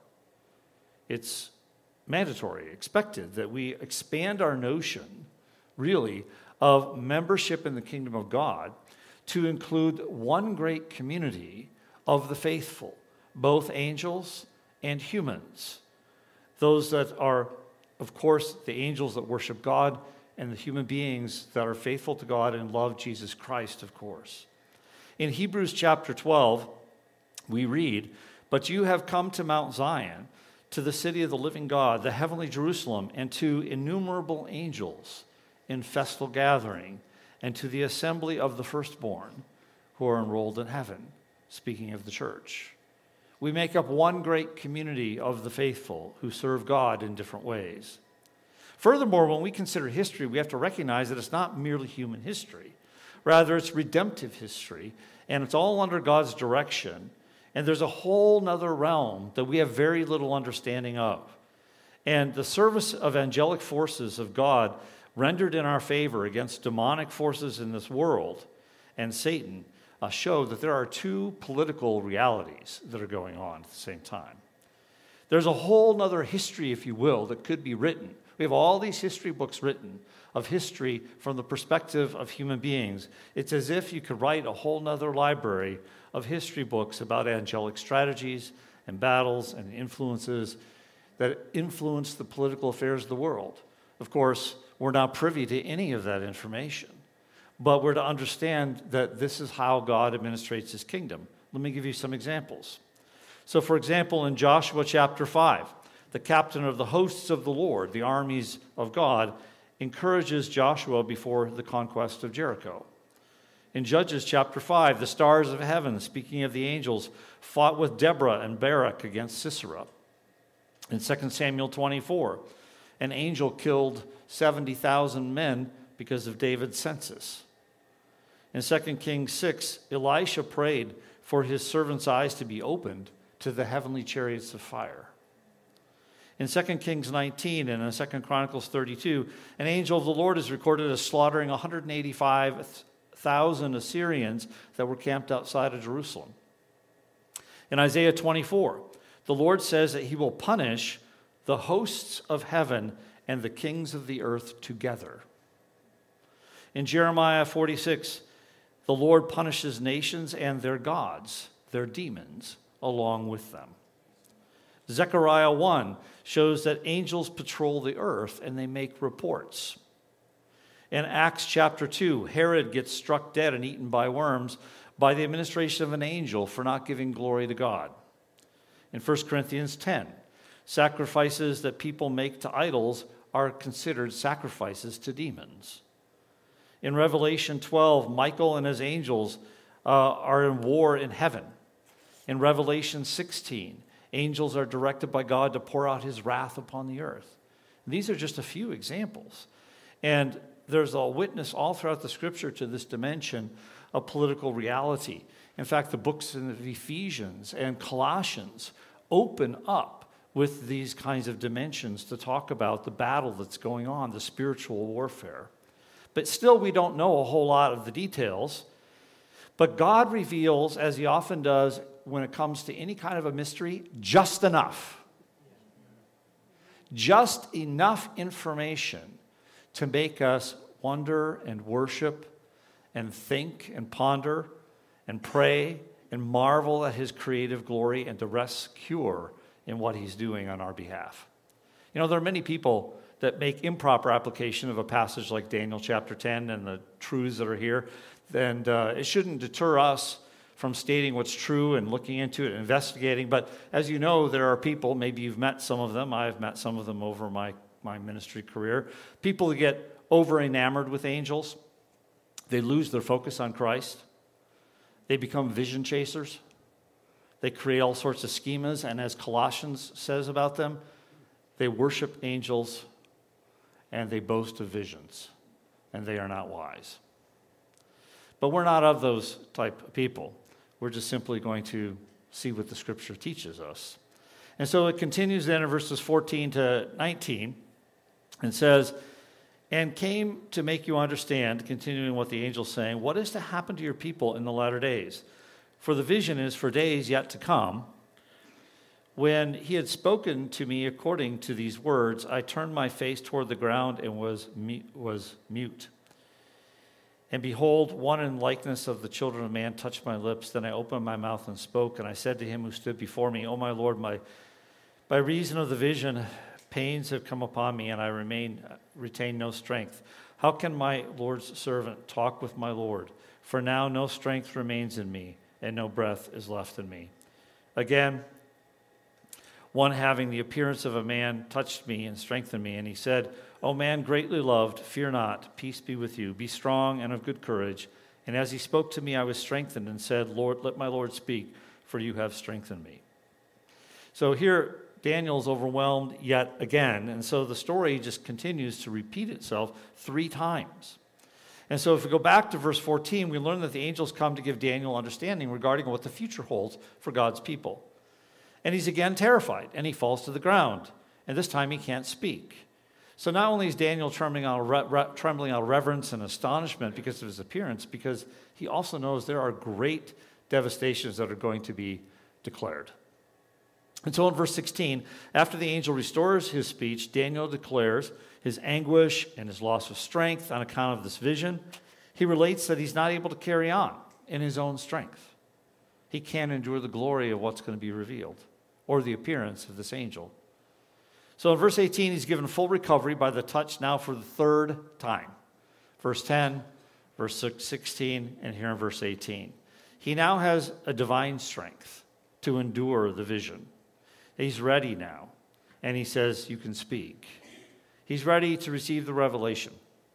Speaker 6: It's mandatory, expected, that we expand our notion, really, of membership in the kingdom of God to include one great community of the faithful, both angels and humans. Those that are, of course, the angels that worship God and the human beings that are faithful to God and love Jesus Christ, of course. In Hebrews chapter 12, we read, "But you have come to Mount Zion, to the city of the living God, the heavenly Jerusalem, and to innumerable angels in festal gathering, and to the assembly of the firstborn who are enrolled in heaven," speaking of the church. We make up one great community of the faithful who serve God in different ways. Furthermore, when we consider history, we have to recognize that it's not merely human history. Rather, it's redemptive history, and it's all under God's direction. And there's a whole nother realm that we have very little understanding of. And the service of angelic forces of God rendered in our favor against demonic forces in this world and Satan show that there are two political realities that are going on at the same time. There's a whole nother history, if you will, that could be written. We have all these history books written of history from the perspective of human beings. It's as if you could write a whole nother library of history books about angelic strategies and battles and influences that influence the political affairs of the world. Of course, we're not privy to any of that information, but we're to understand that this is how God administrates his kingdom. Let me give you some examples. So, for example, in Joshua chapter 5, the captain of the hosts of the Lord, the armies of God, encourages Joshua before the conquest of Jericho. In Judges chapter 5, the stars of heaven, speaking of the angels, fought with Deborah and Barak against Sisera. In 2 Samuel 24, an angel killed 70,000 men because of David's census. In 2 Kings 6, Elisha prayed for his servant's eyes to be opened to the heavenly chariots of fire. In 2 Kings 19 and in 2 Chronicles 32, an angel of the Lord is recorded as slaughtering 185,000 Assyrians that were camped outside of Jerusalem. In Isaiah 24, the Lord says that he will punish the hosts of heaven and the kings of the earth together. In Jeremiah 46, the Lord punishes nations and their gods, their demons, along with them. Zechariah 1 shows that angels patrol the earth and they make reports. In Acts chapter 2, Herod gets struck dead and eaten by worms by the administration of an angel for not giving glory to God. In 1 Corinthians 10, sacrifices that people make to idols are considered sacrifices to demons. In Revelation 12, Michael and his angels are in war in heaven. In Revelation 16, angels are directed by God to pour out his wrath upon the earth. And these are just a few examples. And there's a witness all throughout the scripture to this dimension of political reality. In fact, the books of Ephesians and Colossians open up with these kinds of dimensions to talk about the battle that's going on, the spiritual warfare. But still, we don't know a whole lot of the details. But God reveals, as he often does when it comes to any kind of a mystery, just enough. Just enough information to make us wonder and worship and think and ponder and pray and marvel at his creative glory and to rest secure in what he's doing on our behalf. You know, there are many people that make improper application of a passage like Daniel chapter 10 and the truths that are here, and it shouldn't deter us from stating what's true and looking into it and investigating. But as you know, there are people, maybe you've met some of them, I've met some of them over my ministry career, people who get over enamored with angels. They lose their focus on Christ. They become vision chasers. They create all sorts of schemas, and as Colossians says about them, they worship angels and they boast of visions, and they are not wise. But we're not of those type of people. We're just simply going to see what the scripture teaches us. And so it continues then in verses 14 to 19 and says, and came to make you understand, continuing what the angel's saying, what is to happen to your people in the latter days. For the vision is for days yet to come. When he had spoken to me according to these words, I turned my face toward the ground and was mute. And behold, one in likeness of the children of man touched my lips. Then I opened my mouth and spoke, and I said to him who stood before me, O my Lord, by reason of the vision, pains have come upon me, and I retain no strength. How can my Lord's servant talk with my Lord? For now no strength remains in me, and no breath is left in me. Again, one having the appearance of a man touched me and strengthened me, and he said, O man greatly loved, fear not, peace be with you. Be strong and of good courage. And as he spoke to me, I was strengthened and said, Lord, let my Lord speak, for you have strengthened me. So here, Daniel's overwhelmed yet again, and so the story just continues to repeat itself 3 times. And so if we go back to verse 14, we learn that the angels come to give Daniel understanding regarding what the future holds for God's people. And he's again terrified, and he falls to the ground, and this time he can't speak. So not only is Daniel trembling out of reverence and astonishment because of his appearance, because he also knows there are great devastations that are going to be declared. And so in verse 16, after the angel restores his speech, Daniel declares his anguish and his loss of strength on account of this vision. He relates that he's not able to carry on in his own strength. He can't endure the glory of what's going to be revealed or the appearance of this angel. So in verse 18, he's given full recovery by the touch now for the 3rd time. Verse 10, verse 16, and here in verse 18. He now has a divine strength to endure the vision. He's ready now, and he says, you can speak. He's ready to receive the revelation.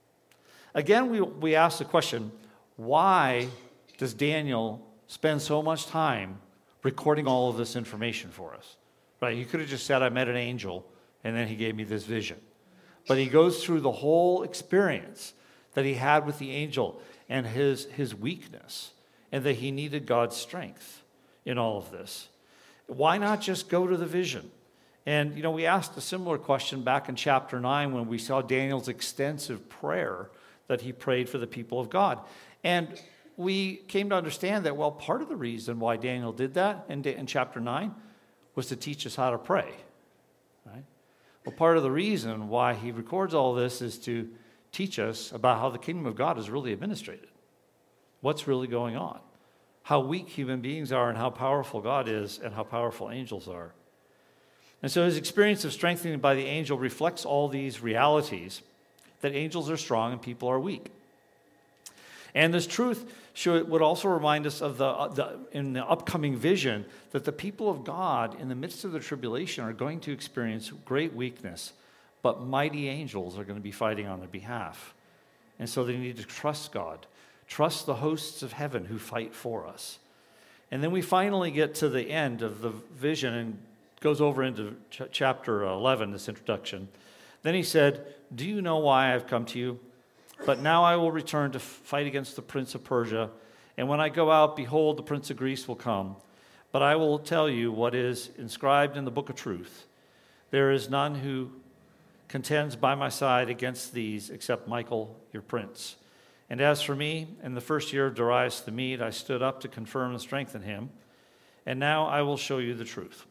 Speaker 6: Again, we ask the question, why does Daniel spend so much time recording all of this information for us? Right? He could have just said, I met an angel, and then he gave me this vision. But he goes through the whole experience that he had with the angel and his weakness, and that he needed God's strength in all of this. Why not just go to the vision? And, we asked a similar question back in chapter 9 when we saw Daniel's extensive prayer that he prayed for the people of God. And we came to understand that, part of the reason why Daniel did that in chapter 9 was to teach us how to pray, right? Well, part of the reason why he records all this is to teach us about how the kingdom of God is really administrated. What's really going on? How weak human beings are and how powerful God is and how powerful angels are. And so his experience of strengthening by the angel reflects all these realities, that angels are strong and people are weak. And this truth would also remind us of in the upcoming vision that the people of God in the midst of the tribulation are going to experience great weakness, but mighty angels are going to be fighting on their behalf. And so they need to trust God, trust the hosts of heaven who fight for us. And then we finally get to the end of the vision and goes over into chapter 11, this introduction. Then he said, "Do you know why I've come to you? But now I will return to fight against the prince of Persia. And when I go out, behold, the prince of Greece will come. But I will tell you what is inscribed in the book of truth. There is none who contends by my side against these except Michael, your prince. And as for me, in the first year of Darius the Mede, I stood up to confirm and strengthen him. And now I will show you the truth."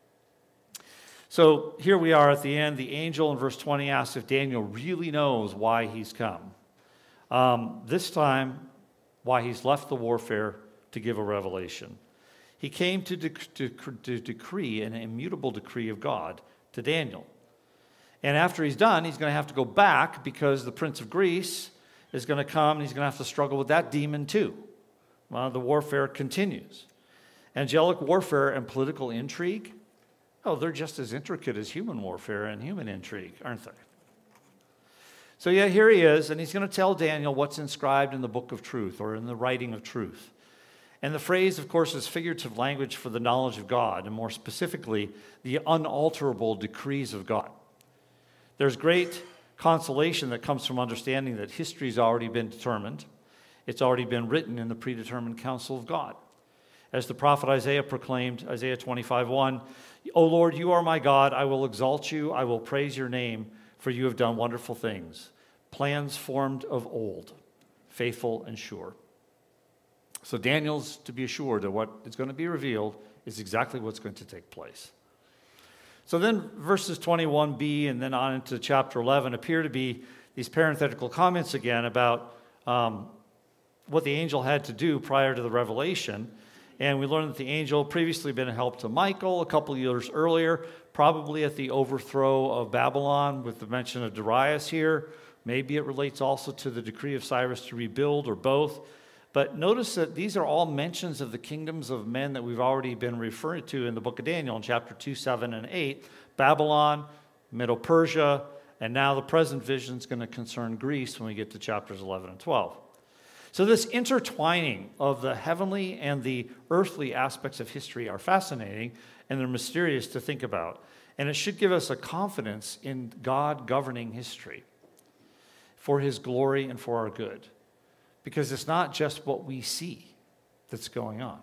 Speaker 6: So here we are at the end. The angel in verse 20 asks if Daniel really knows why he's come. This time, why he's left the warfare to give a revelation. He came to decree an immutable decree of God to Daniel. And after he's done, he's going to have to go back because the prince of Greece is going to come and he's going to have to struggle with that demon too. Well, the warfare continues. Angelic warfare and political intrigue, they're just as intricate as human warfare and human intrigue, aren't they? So yeah, here he is, and he's going to tell Daniel what's inscribed in the book of truth or in the writing of truth. And the phrase, of course, is figurative language for the knowledge of God, and more specifically, the unalterable decrees of God. There's great consolation that comes from understanding that history's already been determined. It's already been written in the predetermined counsel of God. As the prophet Isaiah proclaimed, Isaiah 25:1, "O Lord, you are my God. I will exalt you. I will praise your name, for you have done wonderful things. Plans formed of old, faithful and sure." So Daniel's to be assured that what is going to be revealed is exactly what's going to take place. So then verses 21b and then on into chapter 11 appear to be these parenthetical comments again about what the angel had to do prior to the revelation. And we learned that the angel previously been a help to Michael a couple of years earlier, probably at the overthrow of Babylon with the mention of Darius here. Maybe it relates also to the decree of Cyrus to rebuild, or both. But notice that these are all mentions of the kingdoms of men that we've already been referring to in the book of Daniel in chapter 2, 7, and 8. Babylon, Medo-Persia, and now the present vision is going to concern Greece when we get to chapters 11 and 12. So this intertwining of the heavenly and the earthly aspects of history are fascinating, and they're mysterious to think about. And it should give us a confidence in God governing history for his glory and for our good. Because it's not just what we see that's going on.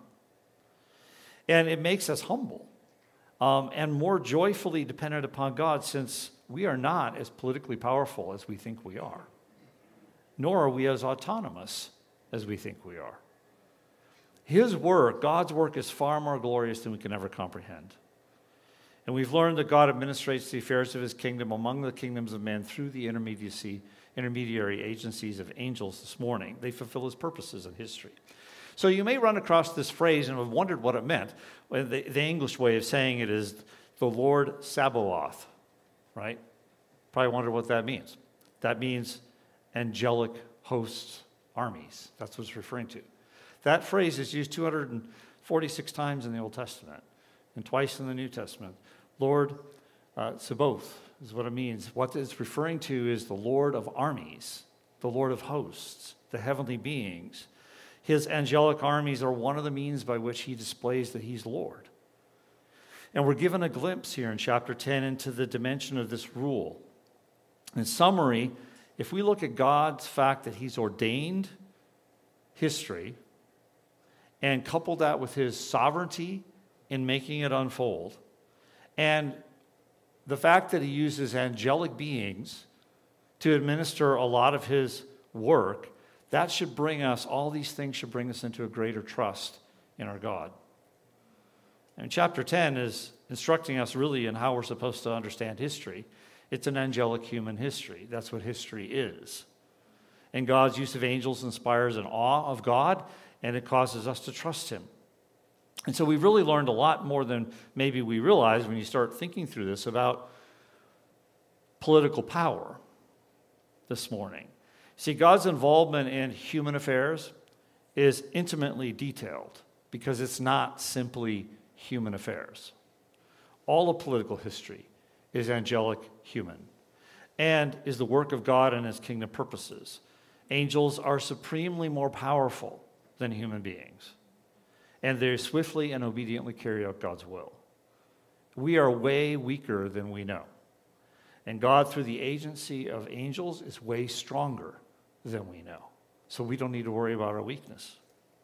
Speaker 6: And it makes us humble and more joyfully dependent upon God, since we are not as politically powerful as we think we are, nor are we as autonomous as we think we are. His work, God's work, is far more glorious than we can ever comprehend. And we've learned that God administrates the affairs of his kingdom among the kingdoms of men through the intermediary agencies of angels this morning. They fulfill his purposes in history. So you may run across this phrase and have wondered what it meant. Well, the English way of saying it is the Lord Sabaoth, right? Probably wonder what that means. That means angelic hosts, armies. That's what it's referring to. That phrase is used 246 times in the Old Testament and twice in the New Testament. Lord Sabaoth is what it means. What it's referring to is the Lord of armies, the Lord of hosts, the heavenly beings. His angelic armies are one of the means by which he displays that he's Lord. And we're given a glimpse here in chapter 10 into the dimension of this rule. In summary, if we look at God's fact that he's ordained history and couple that with his sovereignty in making it unfold, and the fact that he uses angelic beings to administer a lot of his work, that should bring us, all these things should bring us into a greater trust in our God. And chapter 10 is instructing us really in how we're supposed to understand history. It's an angelic human history. That's what history is. And God's use of angels inspires an awe of God, and it causes us to trust him. And so we've really learned a lot more than maybe we realize when you start thinking through this about political power this morning. See, God's involvement in human affairs is intimately detailed because it's not simply human affairs. All of political history is angelic human and is the work of God and his kingdom purposes. Angels are supremely more powerful than human beings, and they swiftly and obediently carry out God's will. We are way weaker than we know, and God, through the agency of angels, is way stronger than we know, so we don't need to worry about our weakness.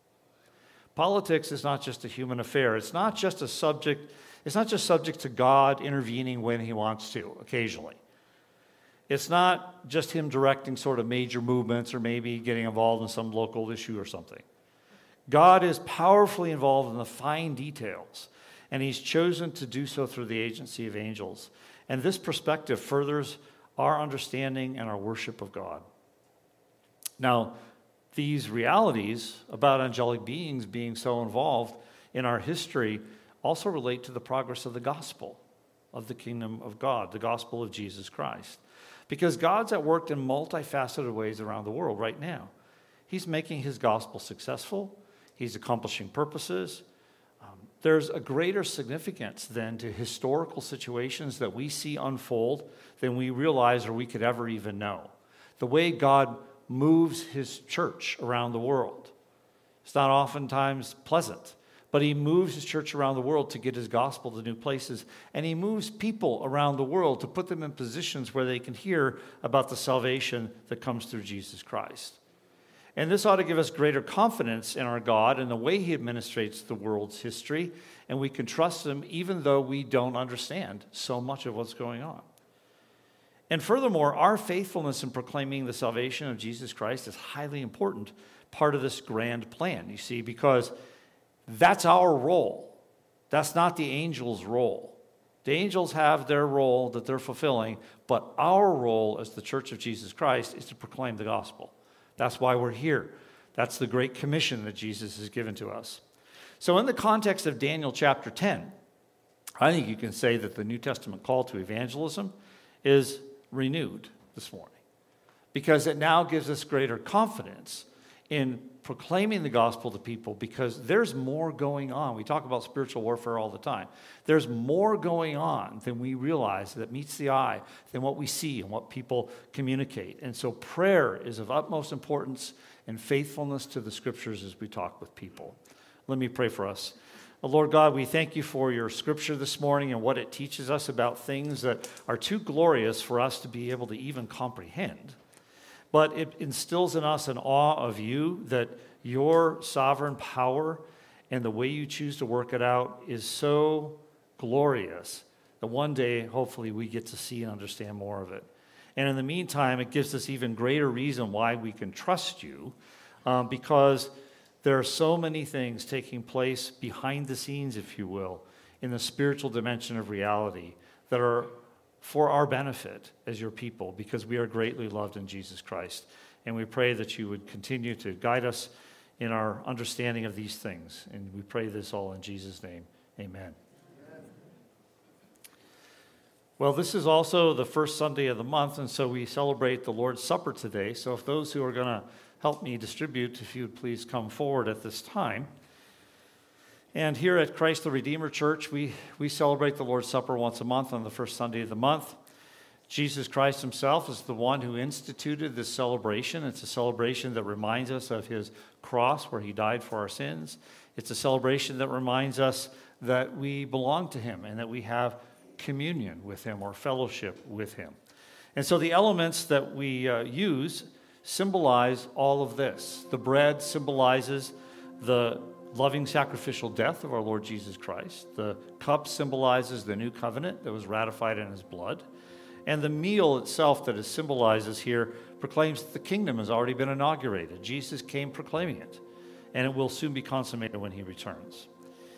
Speaker 6: Politics is not just a human affair. It's not just subject to God intervening when he wants to, occasionally. It's not just him directing sort of major movements or maybe getting involved in some local issue or something. God is powerfully involved in the fine details, and he's chosen to do so through the agency of angels. And this perspective furthers our understanding and our worship of God. Now, these realities about angelic beings being so involved in our history also relate to the progress of the gospel of the kingdom of God, the gospel of Jesus Christ. Because God's at work in multifaceted ways around the world right now. He's making his gospel successful. He's accomplishing purposes. There's a greater significance then to historical situations that we see unfold than we realize or we could ever even know. The way God moves his church around the world. It's not oftentimes pleasant, but he moves his church around the world to get his gospel to new places, and he moves people around the world to put them in positions where they can hear about the salvation that comes through Jesus Christ. And this ought to give us greater confidence in our God and the way he administrates the world's history, and we can trust him even though we don't understand so much of what's going on. And furthermore, our faithfulness in proclaiming the salvation of Jesus Christ is highly important part of this grand plan, you see, because that's our role. That's not the angels' role. The angels have their role that they're fulfilling, but our role as the Church of Jesus Christ is to proclaim the gospel. That's why we're here. That's the great commission that Jesus has given to us. So in the context of Daniel chapter 10, I think you can say that the New Testament call to evangelism is renewed this morning because it now gives us greater confidence in proclaiming the gospel to people because there's more going on. We talk about spiritual warfare all the time. There's more going on than we realize that meets the eye than what we see and what people communicate. And so prayer is of utmost importance and faithfulness to the scriptures as we talk with people. Let me pray for us. Lord God, we thank you for your scripture this morning and what it teaches us about things that are too glorious for us to be able to even comprehend. But it instills in us an awe of you that your sovereign power and the way you choose to work it out is so glorious that one day, hopefully, we get to see and understand more of it. And in the meantime, it gives us even greater reason why we can trust you because there are so many things taking place behind the scenes, if you will, in the spiritual dimension of reality that are for our benefit as your people because we are greatly loved in Jesus Christ. And we pray that you would continue to guide us in our understanding of these things. And we pray this all in Jesus' name. Amen. Well, this is also the first Sunday of the month, and so we celebrate the Lord's Supper today. So if those who are going to help me distribute, if you would please come forward at this time. And here at Christ the Redeemer Church, we celebrate the Lord's Supper once a month on the first Sunday of the month. Jesus Christ himself is the one who instituted this celebration. It's a celebration that reminds us of his cross where he died for our sins. It's a celebration that reminds us that we belong to him and that we have communion with him or fellowship with him. And so the elements that we use symbolize all of this. The bread symbolizes the loving sacrificial death of our Lord Jesus Christ. The cup symbolizes the new covenant that was ratified in his blood. And the meal itself that it symbolizes here proclaims that the kingdom has already been inaugurated. Jesus came proclaiming it, and it will soon be consummated when he returns.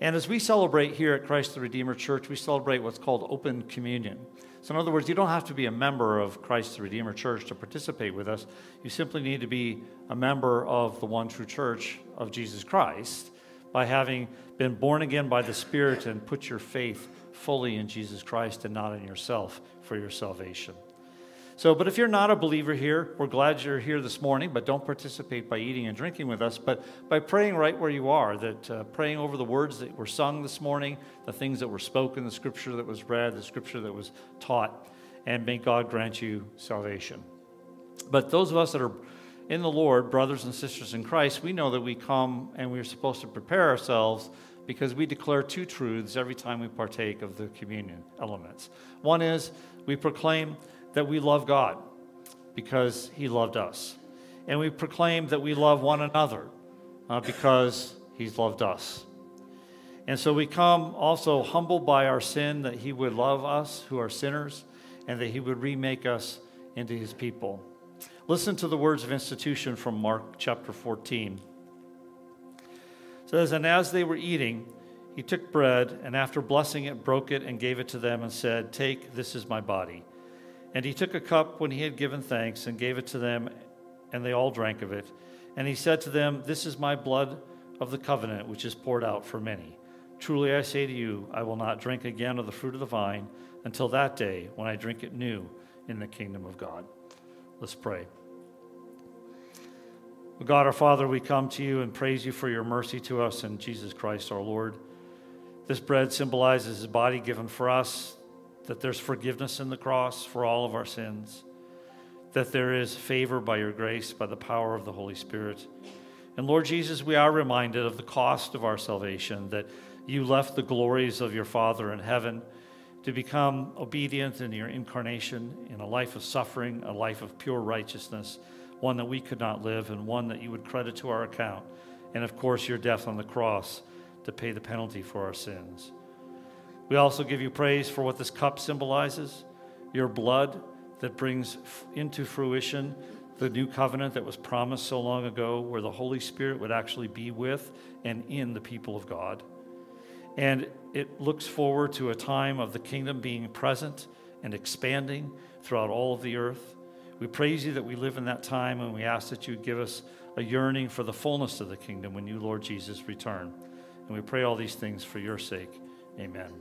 Speaker 6: And as we celebrate here at Christ the Redeemer Church, we celebrate what's called open communion. So in other words, you don't have to be a member of Christ the Redeemer Church to participate with us. You simply need to be a member of the one true church of Jesus Christ by having been born again by the Spirit and put your faith fully in Jesus Christ and not in yourself for your salvation. So, but if you're not a believer here, we're glad you're here this morning, but don't participate by eating and drinking with us, but by praying right where you are, that praying over the words that were sung this morning, the things that were spoken, the scripture that was read, the scripture that was taught, and may God grant you salvation. But those of us that are in the Lord, brothers and sisters in Christ, we know that we come and we're supposed to prepare ourselves because we declare two truths every time we partake of the communion elements. One is we proclaim that we love God because he loved us. And we proclaim that we love one another because he's loved us. And so we come also humbled by our sin, that he would love us who are sinners and that he would remake us into his people. Listen to the words of institution from Mark chapter 14. It says, "And as they were eating, he took bread, and after blessing it, broke it and gave it to them and said, 'Take, this is my body.' And he took a cup when he had given thanks and gave it to them, and they all drank of it. And he said to them, 'This is my blood of the covenant, which is poured out for many. Truly I say to you, I will not drink again of the fruit of the vine until that day when I drink it new in the kingdom of God.'" Let's pray. God, our Father, we come to you and praise you for your mercy to us in Jesus Christ our Lord. This bread symbolizes his body given for us, that there's forgiveness in the cross for all of our sins, that there is favor by your grace, by the power of the Holy Spirit. And Lord Jesus, we are reminded of the cost of our salvation, that you left the glories of your Father in heaven to become obedient in your incarnation, in a life of suffering, a life of pure righteousness, one that we could not live and one that you would credit to our account. And of course, your death on the cross to pay the penalty for our sins. We also give you praise for what this cup symbolizes, your blood that brings into fruition the new covenant that was promised so long ago, where the Holy Spirit would actually be with and in the people of God. And it looks forward to a time of the kingdom being present and expanding throughout all of the earth. We praise you that we live in that time, and we ask that you give us a yearning for the fullness of the kingdom when you, Lord Jesus, return. And we pray all these things for your sake. Amen.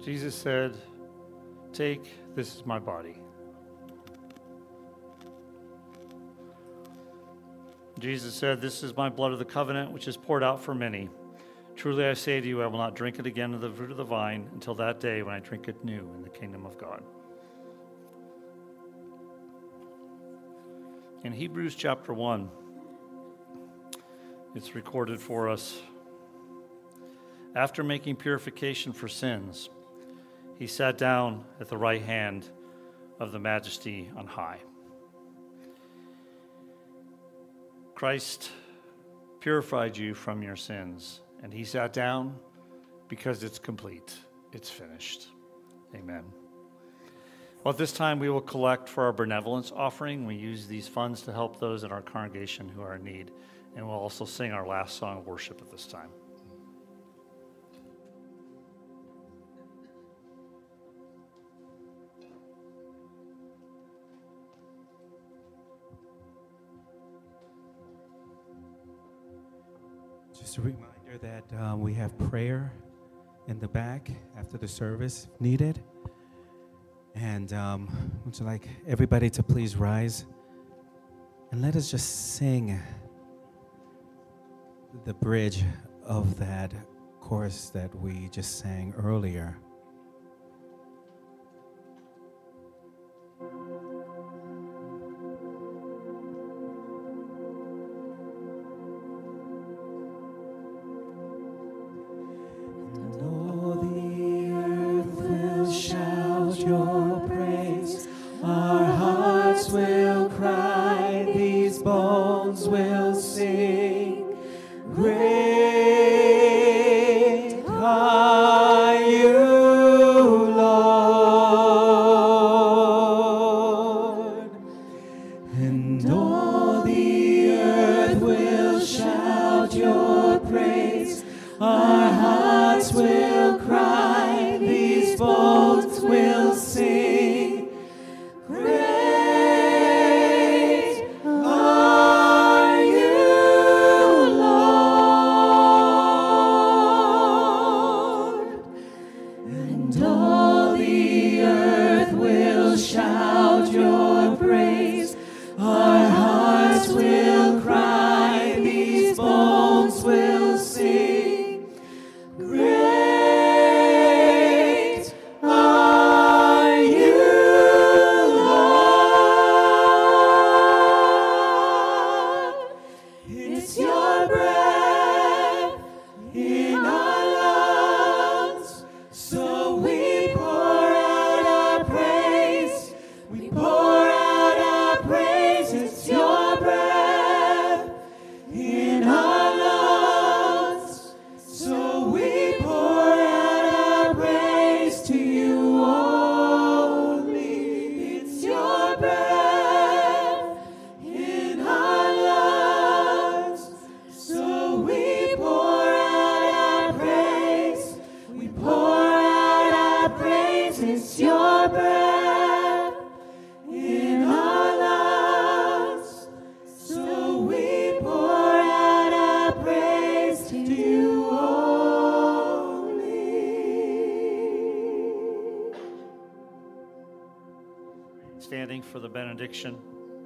Speaker 6: Jesus said, "Take, this is my body." Jesus said, "This is my blood of the covenant, which is poured out for many. Truly I say to you, I will not drink it again of the fruit of the vine until that day when I drink it new in the kingdom of God." In Hebrews chapter 1, it's recorded for us, after making purification for sins, he sat down at the right hand of the Majesty on high. Christ purified you from your sins, and he sat down because it's complete. It's finished. Amen. Well, at this time, we will collect for our benevolence offering. We use these funds to help those in our congregation who are in need, and we'll also sing our last song of worship at this time.
Speaker 1: Just a reminder that we have prayer in the back after the service if needed. And would you like everybody to please rise? And let us just sing the bridge of that chorus that we just sang earlier.
Speaker 6: Standing for the benediction.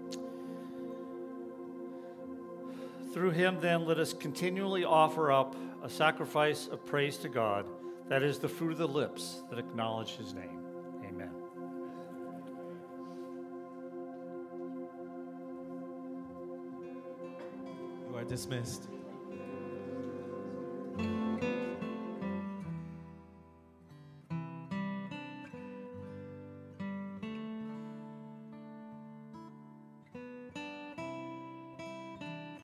Speaker 6: Through him, then, let us continually offer up a sacrifice of praise to God, that is the fruit of the lips that acknowledge his name. Amen.
Speaker 1: You are dismissed.